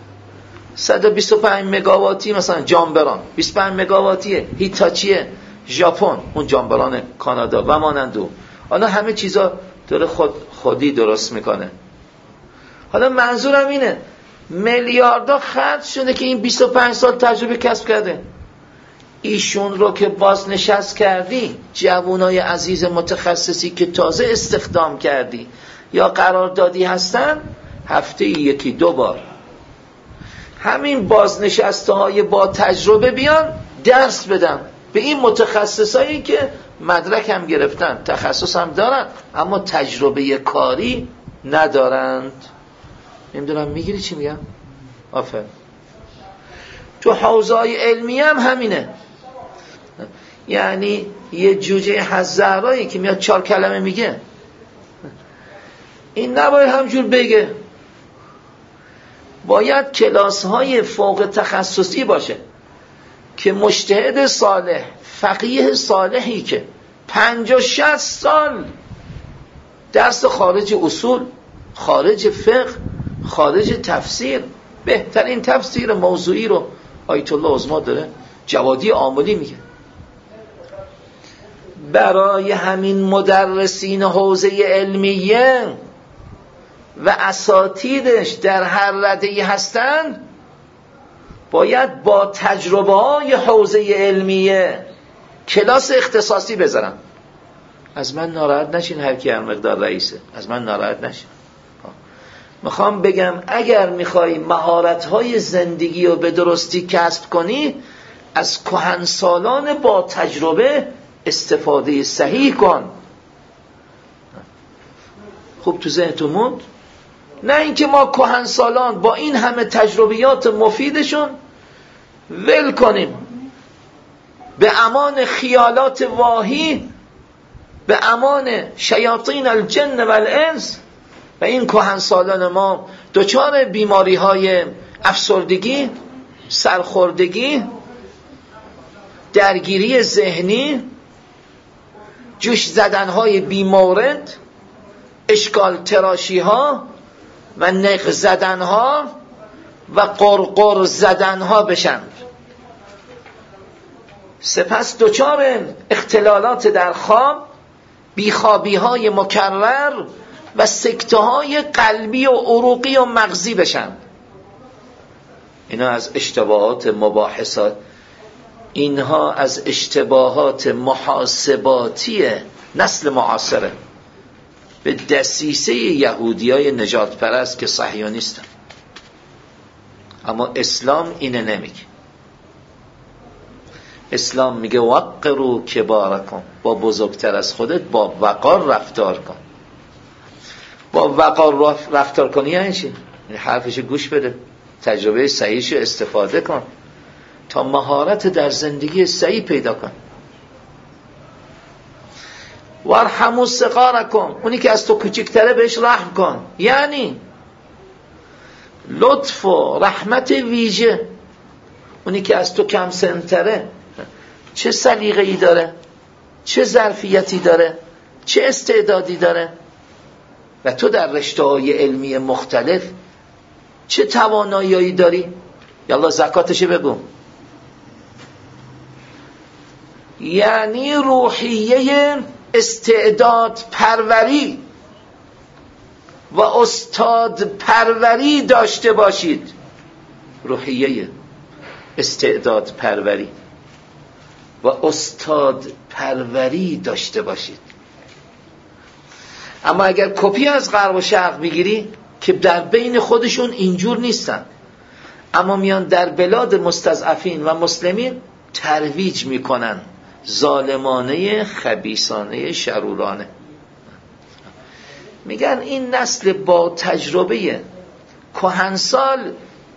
125 مگاواتی مثلا جامبران، 25 مگاواتی هیتاچی ژاپن، اون جامبران کانادا و مانندو. حالا همه چیزا داره خودی درست میکنه. حالا منظورم اینه میلیاردها خرج شده که این 25 سال تجربه کسب کرده. ایشون رو که بازنشست کردی، جوانای عزیز متخصصی که تازه استخدام کردی یا قراردادی هستن، هفته 1-2 بار همین بازنشسته های با تجربه بیان درس بدن به این متخصصایی که مدرک هم گرفتن، تخصص هم دارن، اما تجربه کاری ندارند. نمیدونم میگیری چی میگم؟ آفرین. تو حوزه‌های علمی هم همینه. یعنی یه جوجه هزارایی که میاد 4 کلمه میگه، این نباید همجور بگه. باید کلاس‌های فوق تخصصی باشه که مجتهد صالح، فقیه صالحی که 50-60 سال درس خارج اصول، خارج فقه، خارج تفسیر، بهترین تفسیر موضوعی رو آیت الله عظما داره، جوادی عاملی میگه. برای همین مدرسین حوزه علمیه و اساتیدش در هر رده‌ای هستن، باید با تجربه های حوزه علمیه کلاس اختصاصی بذارن. از من ناراحت نشین، هر کی هر مقدار رئیسه، از من ناراحت نشین. میخوام بگم اگر میخوای مهارت‌های زندگی رو به درستی کسب کنی، از کهنسالان با تجربه استفاده صحیح کن. خوب تو ذهنتون موند؟ نه اینکه ما کهنسالان با این همه تجربیات مفیدشون ول کنیم به امان خیالات واهی، به امان شیاطین الجن و الانس، و این کهنسالان ما دچار بیماری های افسردگی، سرخوردگی، درگیری ذهنی، جوش زدن های بیمورد، اشکال تراشی ها و نق زدن ها و قرقر زدن ها بشن. سپس دچار اختلالات در خواب، بیخوابی های مکرر و سکته های قلبی و عروقی و مغزی بشن. اینا از اشتباهات مباحثات، اینها از اشتباهات محاسباتی نسل معاصره به دسیسه یهودیای نجات پرست که صهیونیستن. اما اسلام اینه نمیگه. اسلام میگه وقروا کبارکم، با بزرگتر از خودت با وقار رفتار کن. با وقار رفتار کنی یعنی چی؟ حرفش گوش بده، تجربه صحیحش استفاده کن تا مهارت در زندگی صحیح پیدا کن. وارحموا صغارکم، اونی که از تو کوچکتره بهش رحم کن. یعنی لطف و رحمت ویژه، اونی که از تو کم سنتره چه سلیقه‌ای داره، چه ظرفیتی داره، چه استعدادی داره، و تو در رشته‌های علمی مختلف چه توانایی داری. یالا زکاتش بگو. یعنی روحیه استعداد پروری و استاد پروری داشته باشید. روحیه استعداد پروری و استاد پروری داشته باشید. اما اگر کپی از غرب و شرق بگیری که در بین خودشون اینجور نیستن، اما میان در بلاد مستضعفین و مسلمین ترویج میکنن ظالمانه، خبیثانه، شرورانه. میگن این نسل با تجربه کهنسال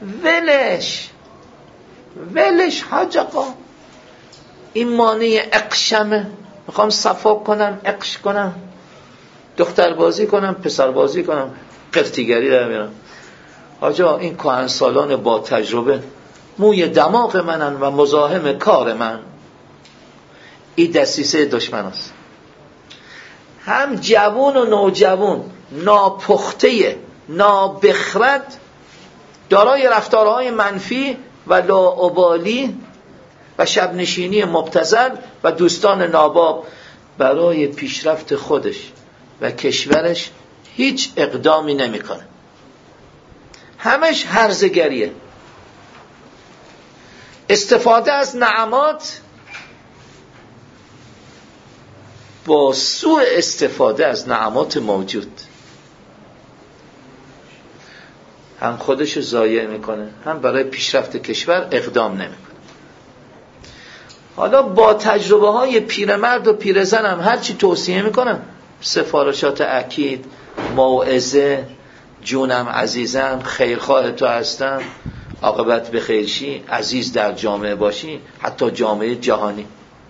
ولش حاج آقا، این مانع اقشمه، میخوام صفا کنم، اقش کنم، دختر بازی کنم، پسر بازی کنم، قرتیگری در میرم. حاج آقا این کهنسالان با تجربه موی دماغ منن و مزاحم کار من. این دسیسه دشمن است. هم جوان و نوجوان ناپخته، نابخرد، دارای رفتارهای منفی و لاابالی و شبنشینی مبتذل و دوستان ناباب برای پیشرفت خودش و کشورش هیچ اقدامی نمیکنه. همش هرزگریه، استفاده از نعمات با سوء استفاده از نعمات موجود. هم خودش ضایع میکنه، هم برای پیشرفت کشور اقدام نمیکنه. حالا با تجربه های پیرمرد و پیرزن هم هرچی توصیه میکنم، سفارشات اکید، موعظه، جونم عزیزم، خیرخواه تو هستم، عاقبت به خیرشی، عزیز در جامعه باشی، حتی جامعه جهانی.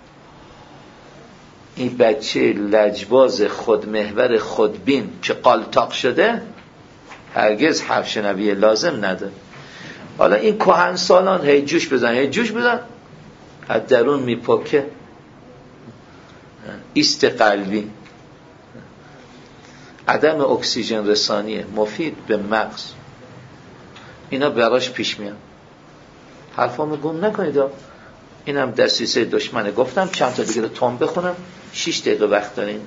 این بچه لجباز خودمحور خودبین که قالتاق شده هرگز حرف شنوی لازم نده. حالا این کهنسالان هی جوش بزن از درون میپکه. ایست قلبی، عدم اکسیژن رسانی مفید به مغز، اینا براش پیش میان. حرفامو گم نکنید. اینم دسیسه دشمنه. گفتم چند تا دیگه رو تام بخونم، 6 دقیقه وقت دارین.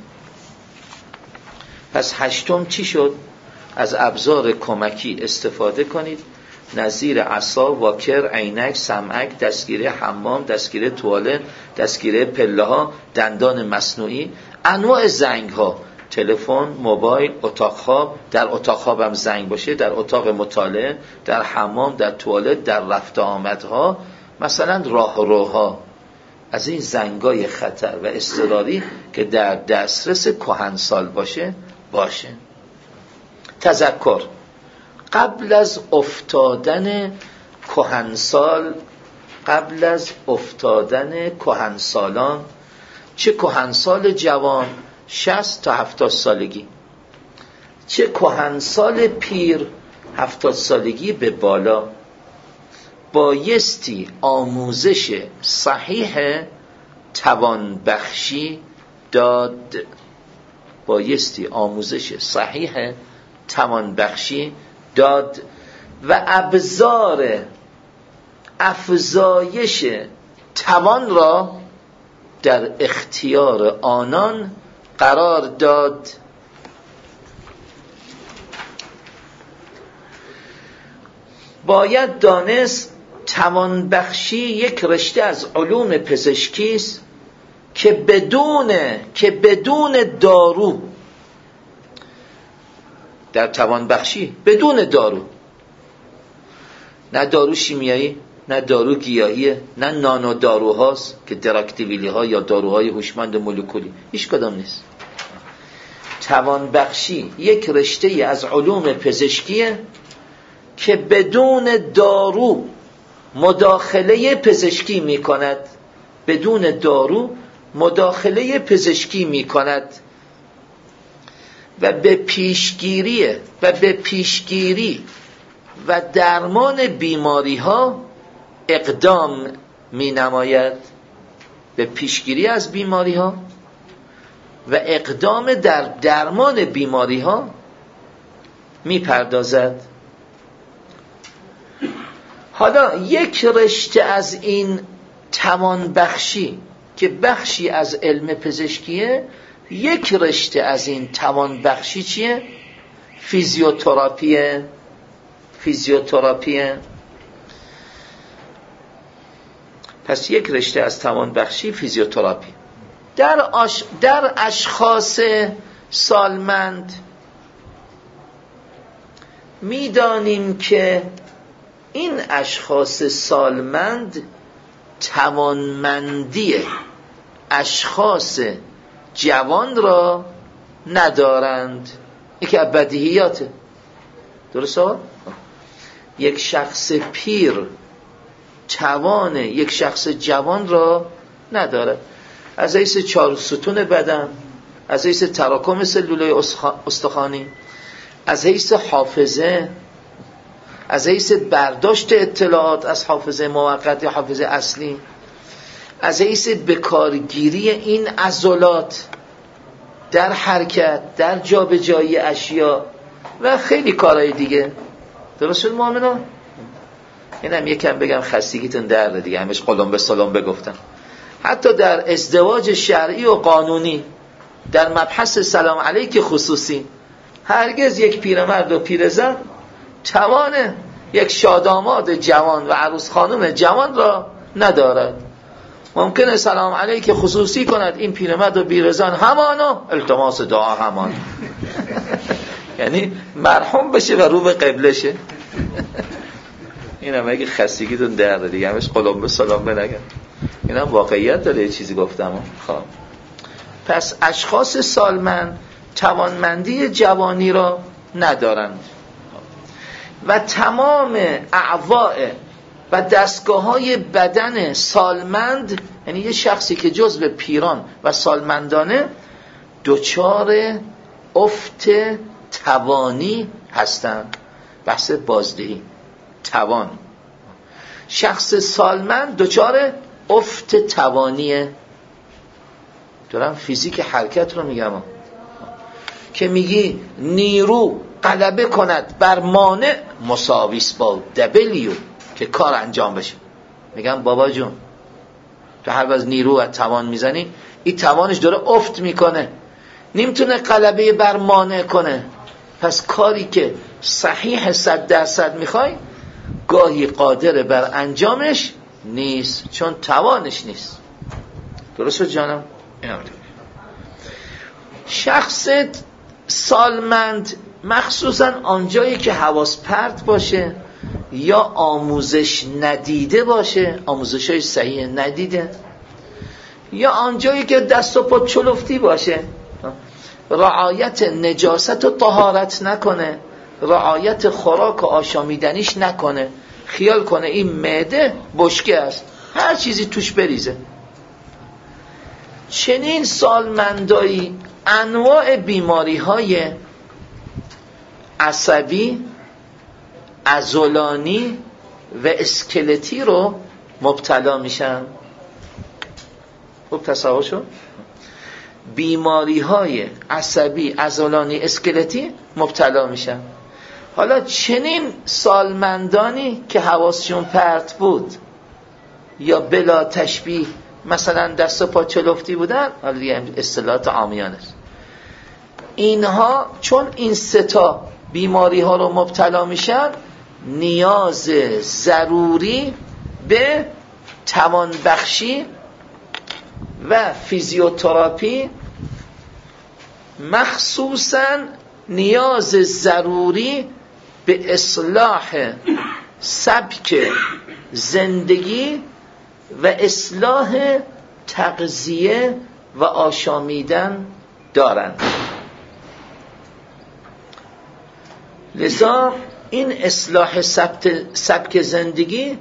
پس 8م چی شد؟ از ابزار کمکی استفاده کنید، نظیر عصا، واکر، عینک، سمعک، دستگیره حمام، دستگیره توالت، دستگیره پله ها، دندان مصنوعی، انواع زنگ ها، تلفن، موبایل، اتاق خواب، در اتاق خواب هم زنگ باشه، در اتاق مطالعه، در حمام، در توالت، در رفت آمدها، مثلا راهروها. از این زنگای خطر و اضطراری که در دسترس کهنسال باشه. تذکر: قبل از افتادن کهنسالان، چه کهنسال جوان 60 تا 70 سالگی، چه کهنسال پیر 70 سالگی به بالا، بایستی آموزش صحیح توانبخشی داد و ابزار افزایش توان را در اختیار آنان قرار داد باید دانست توانبخشی یک رشته از علوم پزشکی است که بدون دارو، در توانبخشی بدون دارو، نه دارو شیمیایی، نه دارو گیاهی، نه نانو داروهاست که دراکتیویلی ها یا داروهای هوشمند مولکولی، هیچ کدام نیست. توانبخشی یک رشته از علوم پزشکیه که بدون دارو مداخله پزشکی می کند، بدون دارو مداخله پزشکی می کند و به پیشگیری و درمان بیماری ها اقدام می نماید، به پیشگیری از بیماری ها و اقدام در درمان بیماری ها می پردازد. حالا یک رشته از این توانبخشی که بخشی از علم پزشکیه، یک رشته از این توانبخشی چیه؟ فیزیوتراپیه. پس یک رشته از توانبخشی فیزیوتراپی. در اشخاص سالمند میدانیم که این اشخاص سالمند توانمندی اشخاص جوان را ندارند. یکی از بدیهیاته، درسته؟ یک شخص پیر توان یک شخص جوان را ندارد، از حیث 4 ستون بدن، از حیث تراکم سلولای استخوانی، از حیث حافظه، از حیث برداشت اطلاعات از حافظه موقت یا حافظه اصلی، از حیث بکارگیری این عضلات در حرکت، در جابجایی اشیا و خیلی کارهای دیگه. درست شد مؤمنان؟ اینم یکم بگم خستگیتون درده دیگه، همش قلم به سلام بگفتم. حتی در ازدواج شرعی و قانونی، در مبحث سلام علیک خصوصی، هرگز یک پیرمرد و پیرزن توان یک شاداماد جوان و عروس خانم جوان را ندارد. ممکنه سلام علیک خصوصی کند این پیرمرد و پیرزن همانو التماس دعا همان یعنی مرحوم بشه و رو به قبله شه. اینم اگه خستگیتون درده دیگه، همش قلم به سلام بنگم. اینم واقعیت داره، یه چیزی گفتم. خب پس اشخاص سالمند توانمندی جوانی را ندارند و تمام اعضاء و دستگاه‌های بدن سالمند، یعنی یه شخصی که جزو پیران و سالمندانه، دچار افت توانی هستند. بحث بازدهی توان، شخص سالمند دچار افت توانیه. دارم فیزیک حرکت رو میگم که میگی نیرو غلبه کند بر مانع مساویس با دبلیو که کار انجام بشه. میگم بابا جون تو هر وقت نیرو و توان میزنی، این توانش داره افت میکنه، نمیتونه غلبه بر مانع کنه. پس کاری که صحیح 100% میخوای گاهی قادر بر انجامش نیست، چون توانش نیست. درسته جانم؟ شخص سالمند مخصوصا آنجایی که حواس پرت باشه یا آموزش ندیده باشه، آموزش‌های صحیح ندیده، یا آنجایی که دست و پا چلفتی باشه، رعایت نجاست و طهارت نکنه، رعایت خوراک و آشامیدنیش نکنه، خیال کنه این معده بشکه است، هر چیزی توش بریزه. چنین سالمندایی انواع بیماری‌های عصبی، عضلانی و اسکلتی رو مبتلا میشن. خوب تصور شد؟ بیماری‌های عصبی، عضلانی، اسکلتی مبتلا میشن. حالا چنین سالمندانی که حواسشون پرت بود یا بلا تشبیه مثلا دست و پا چلفتی بودن، حالا دیگه اصطلاحات عامیانه است، اینها چون این سه تا بیماری ها رو مبتلا میشن، نیاز ضروری به توانبخشی و فیزیوتراپی، مخصوصاً نیاز ضروری به اصلاح سبک زندگی و اصلاح تغذیه و آشامیدن دارند. لذا این اصلاح سبک زندگی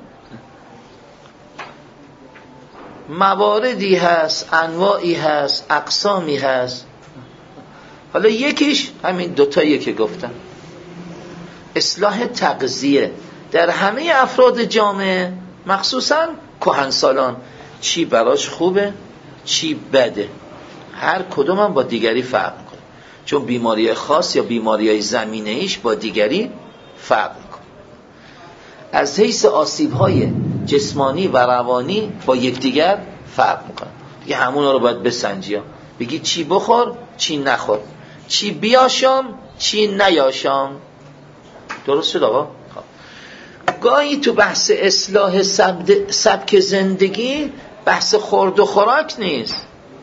مواردی هست، انواعی هست، اقسامی هست. حالا یکیش همین دوتایی که گفتم، اصلاح تغذیه در همه افراد جامعه، مخصوصا کهنسالان، چی براش خوبه چی بده، هر کدوم هم با دیگری فرق میکنه، چون بیماری خاص یا بیماری‌های زمینه‌ایش با دیگری فرق میکنه. از حیث آسیب‌های جسمانی و روانی با یکدیگر فرق میکنه. دیگه همونا رو باید بسنجی، بگی چی بخور چی نخور، چی بیاشام چی نیاشام. درست شد آقا؟ گاهی تو بحث اصلاح سبک زندگی بحث خورد و خوراک نیست،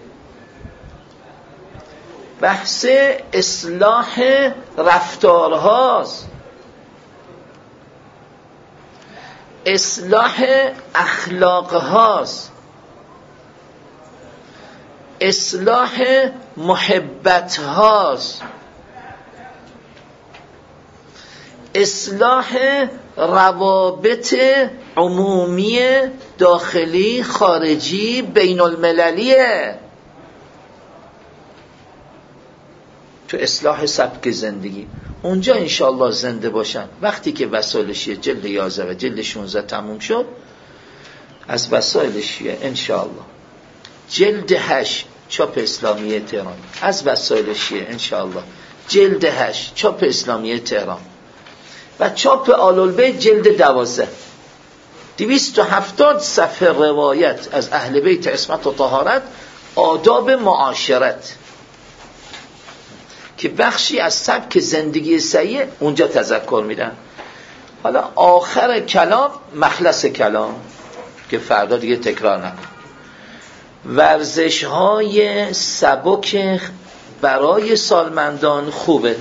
بحث اصلاح رفتارهاست، اصلاح اخلاقهاست، اصلاح محبتهاست، اصلاح روابط عمومی داخلی خارجی بین المللیه. تو اصلاح سبک زندگی اونجا انشاءالله زنده باشن. وقتی که وسایل شیعه جلد 11 و جلد 16 تموم شد، از وسایل شیعه انشاءالله جلد 8 چاپ اسلامی تهران، از وسایل شیعه انشاءالله جلد 8 چاپ اسلامی تهران و چاپ آل‌البیت جلد 12، 270 صفحه روایت از اهل بیت عصمت و طهارت، آداب معاشرت، که بخشی از سبک زندگی صحیح اونجا تذکر میدن. حالا آخر کلام، مخلص کلام که فردا دیگه تکرار نکن، ورزش های سبک برای سالمندان خوبه.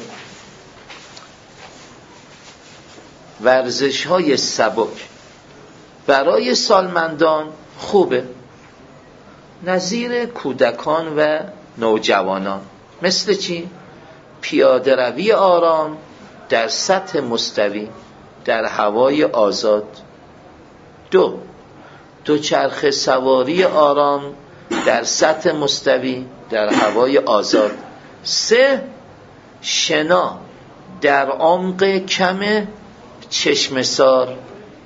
ورزش های سبک برای سالمندان خوبه، نظیر کودکان و نوجوانان. مثل چی؟ پیاده روی آرام در سطح مستوی در هوای آزاد. 2. دوچرخه سواری آرام در سطح مستوی در هوای آزاد. 3. شنا در عمق کم چشمسار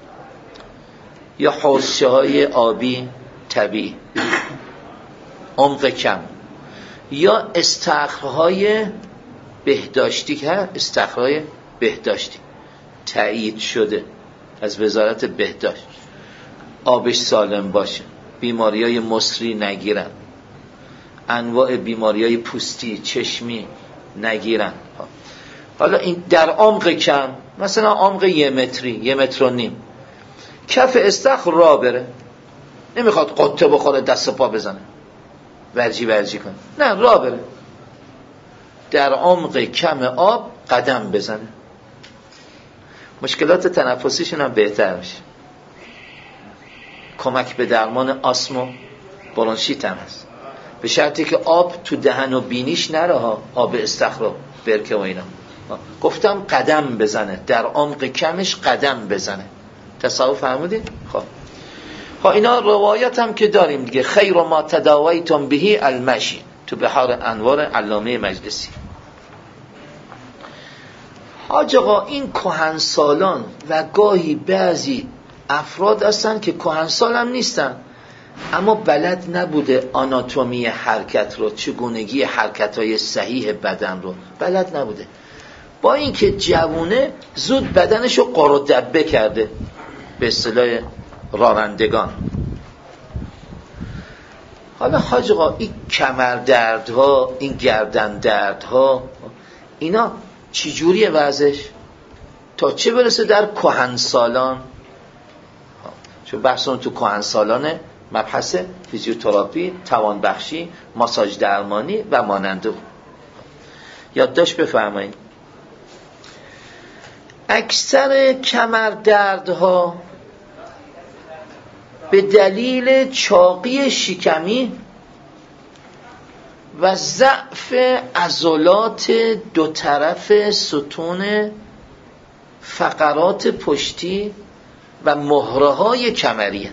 یا حوضچه‌های آبی طبیعی، عمق کم، یا استخرهای بهداشتی که استخرهای بهداشتی تایید شده از وزارت بهداشت، آبش سالم باشه، بیماری‌های مصری نگیرن، انواع بیماری‌های پوستی چشمی نگیرن. حالا این در عمق کم، مثلا عمق 1 متری 1.5 متر، کف استخر را بره، نمیخواد قطه بخوره دست و پا بزنه ورجی کنه، نه، را بره، در عمق کم آب قدم بزنه، مشکلات تنفسیشون هم بهتر میشه، کمک به درمان آسم و برونشیت هم هست، به شرطی که آب تو دهن و بینیش نره ها، آب استخر و برکه و اینا. گفتم قدم بزنه، در عمق کمش قدم بزنه. تصور فهمیدید؟ خب اینا روایت هم که داریم دیگه. خیر ما تداویتم بهی المشی، تو بحار انوار علامه مجلسی. حاج آقا، این کهنسالان و گاهی بعضی افراد هستن که کهنسال هم نیستن، اما بلد نبوده آناتومی حرکت رو، چگونگی حرکت‌های صحیح بدن رو بلد نبوده، با اینکه جوونه زود بدنشو قر دبه کرده، به اصطلاح رانندگان. حالا حاج آقا این کمر دردها، این گردن دردها، اینا چی جوریه وضعش؟ تا چه برسه در کهنسالان؟ چون بحثمون تو کهنسالانه، مبحث فیزیوتراپی، توانبخشی، ماساژ درمانی و ماننده. یادداشت بفرمایید. اکثر کمر دردها به دلیل چاقی شکمی و ضعف عضلات دو طرف ستون فقرات پشتی و مهره‌های کمریه.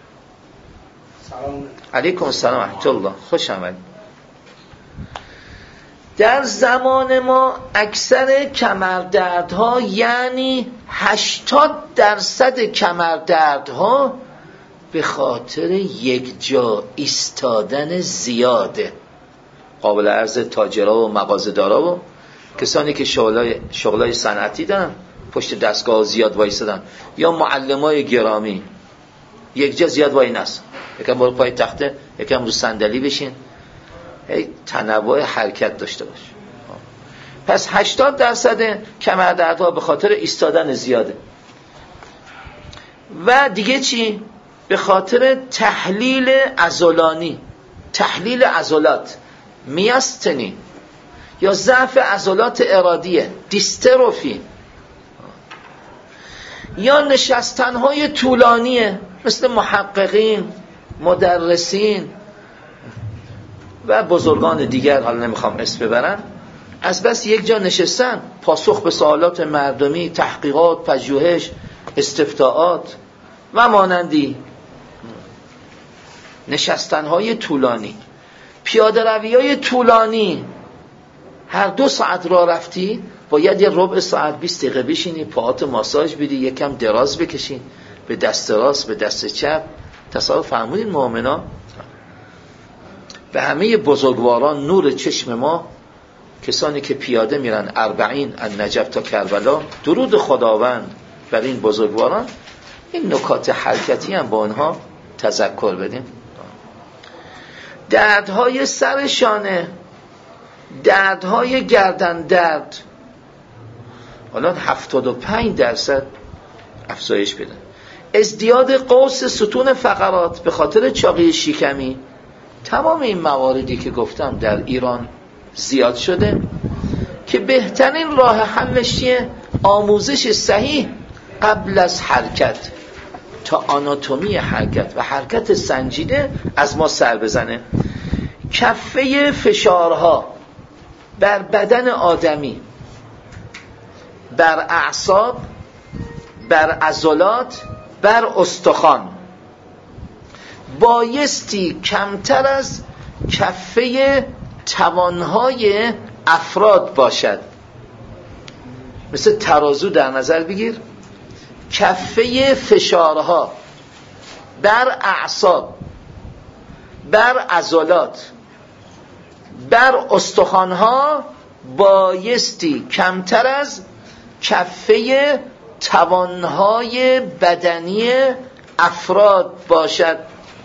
علیکم السلام ورحمة الله، خوش آمدید. در زمان ما اکثر کمردردها، یعنی 80% کمردردها به خاطر یک جا ایستادن زیاده. قابل عرض تاجرها و مغازه‌دارا و کسانی که شغلای صنعتی دارن، پشت دستگاه زیاد وایسادن، یا معلمای گرامی، یک جا زیاد وای نست، یکم برو پای تخته، یکم رو صندلی بشین، تنوع حرکت داشته باش. پس 80% کمردردها به خاطر ایستادن زیاده. و دیگه چی؟ به خاطر تحلیل عضلانی، تحلیل عضلات، میاستنی، یا ضعف عضلات ارادیه، دیستروفی، یا نشستنهای طولانیه، مثل محققین، مدرسین و بزرگان دیگر، حالا نمیخوام اسم ببرن، از بس یک جا نشستن، پاسخ به سوالات مردمی، تحقیقات، پژوهش، استفتاءات و مانندی. نشستنهای طولانی، پیاده روی‌های طولانی، هر 2 ساعت راه رفتی باید یه ربع ساعت 20 دقیقه بشینی، پاهات ماساژ بدی، یکم دراز بکشی، به دست راست به دست چپ. تصور فرمودین مؤمنا؟ به همه بزرگواران نور چشم ما، کسانی که پیاده میرن 40 از نجف تا کربلا، درود خداوند بر این بزرگواران، این نکات حرکتی هم با آنها تذکر بدیم. دردهای سر شانه، دردهای گردن درد، حالا 75% افزایش پیدا. ازدیاد قوس ستون فقرات به خاطر چاقی شکمی. تمام این مواردی که گفتم در ایران زیاد شده که بهترین راه حلش چیه؟ آموزش صحیح قبل از حرکت، تا آناتومی حرکت و حرکت سنجیده از ما سر بزنه. کفه فشارها بر بدن آدمی، بر اعصاب، بر عضلات، بر استخوان بایستی کمتر از کفه توانهای افراد باشد. مثل ترازو در نظر بگیر، کفه فشارها بر اعصاب، بر عضلات، بر استخوانها بایستی کمتر از کفه توانهای بدنی افراد باشد.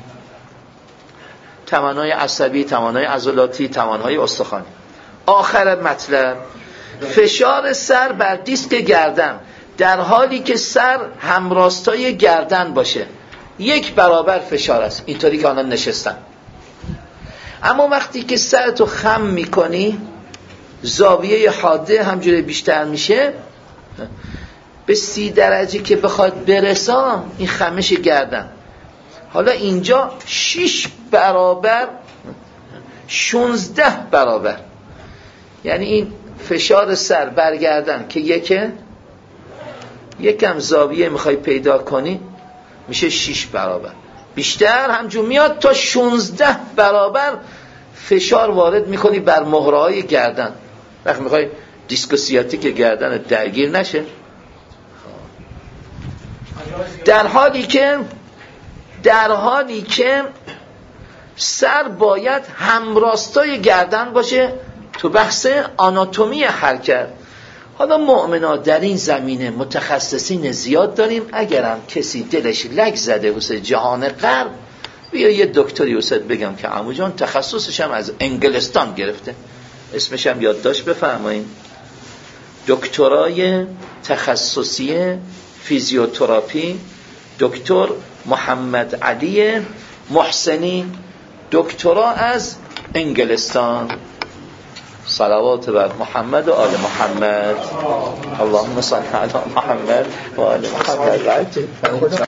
توانهای عصبی، توانهای عضلاتی، توانهای استخوانی. آخر مطلب، فشار سر بر دیسک گردن در حالی که سر همراستای گردن باشه 1 برابر فشار است، اینطوری که آنها نشستن. اما وقتی که سرتو خم میکنی، زاویه حاده همجوری بیشتر میشه، به 30 درجه که بخواد برسان این خمش گردن، حالا اینجا 6 برابر 16 برابر، یعنی این فشار سر برگردن که یکم زاویه میخوای پیدا کنی، میشه 6 برابر بیشتر، همجور میاد تا 16 برابر فشار وارد میکنی بر مهره‌های گردن. وقتی میخوای دیسک سیاتیک گردن درگیر نشه، در حالی که سر باید همراستای گردن باشه تو بحث آناتومی حرکت. حالا مؤمنا در این زمینه متخصصین زیاد داریم، اگرم کسی دلش لگ زده واسه جهان غرب بیا یه دکتری وسط بگم که عمو جان تخصصش هم از انگلستان گرفته، اسمش هم یادداشت بفرمایید، دکترای تخصصی فیزیوتراپی دکتر محمد علی محسنی، دکترا از انگلستان. صلوات بر محمد و آل محمد. اللهم صل علی محمد و آل محمد.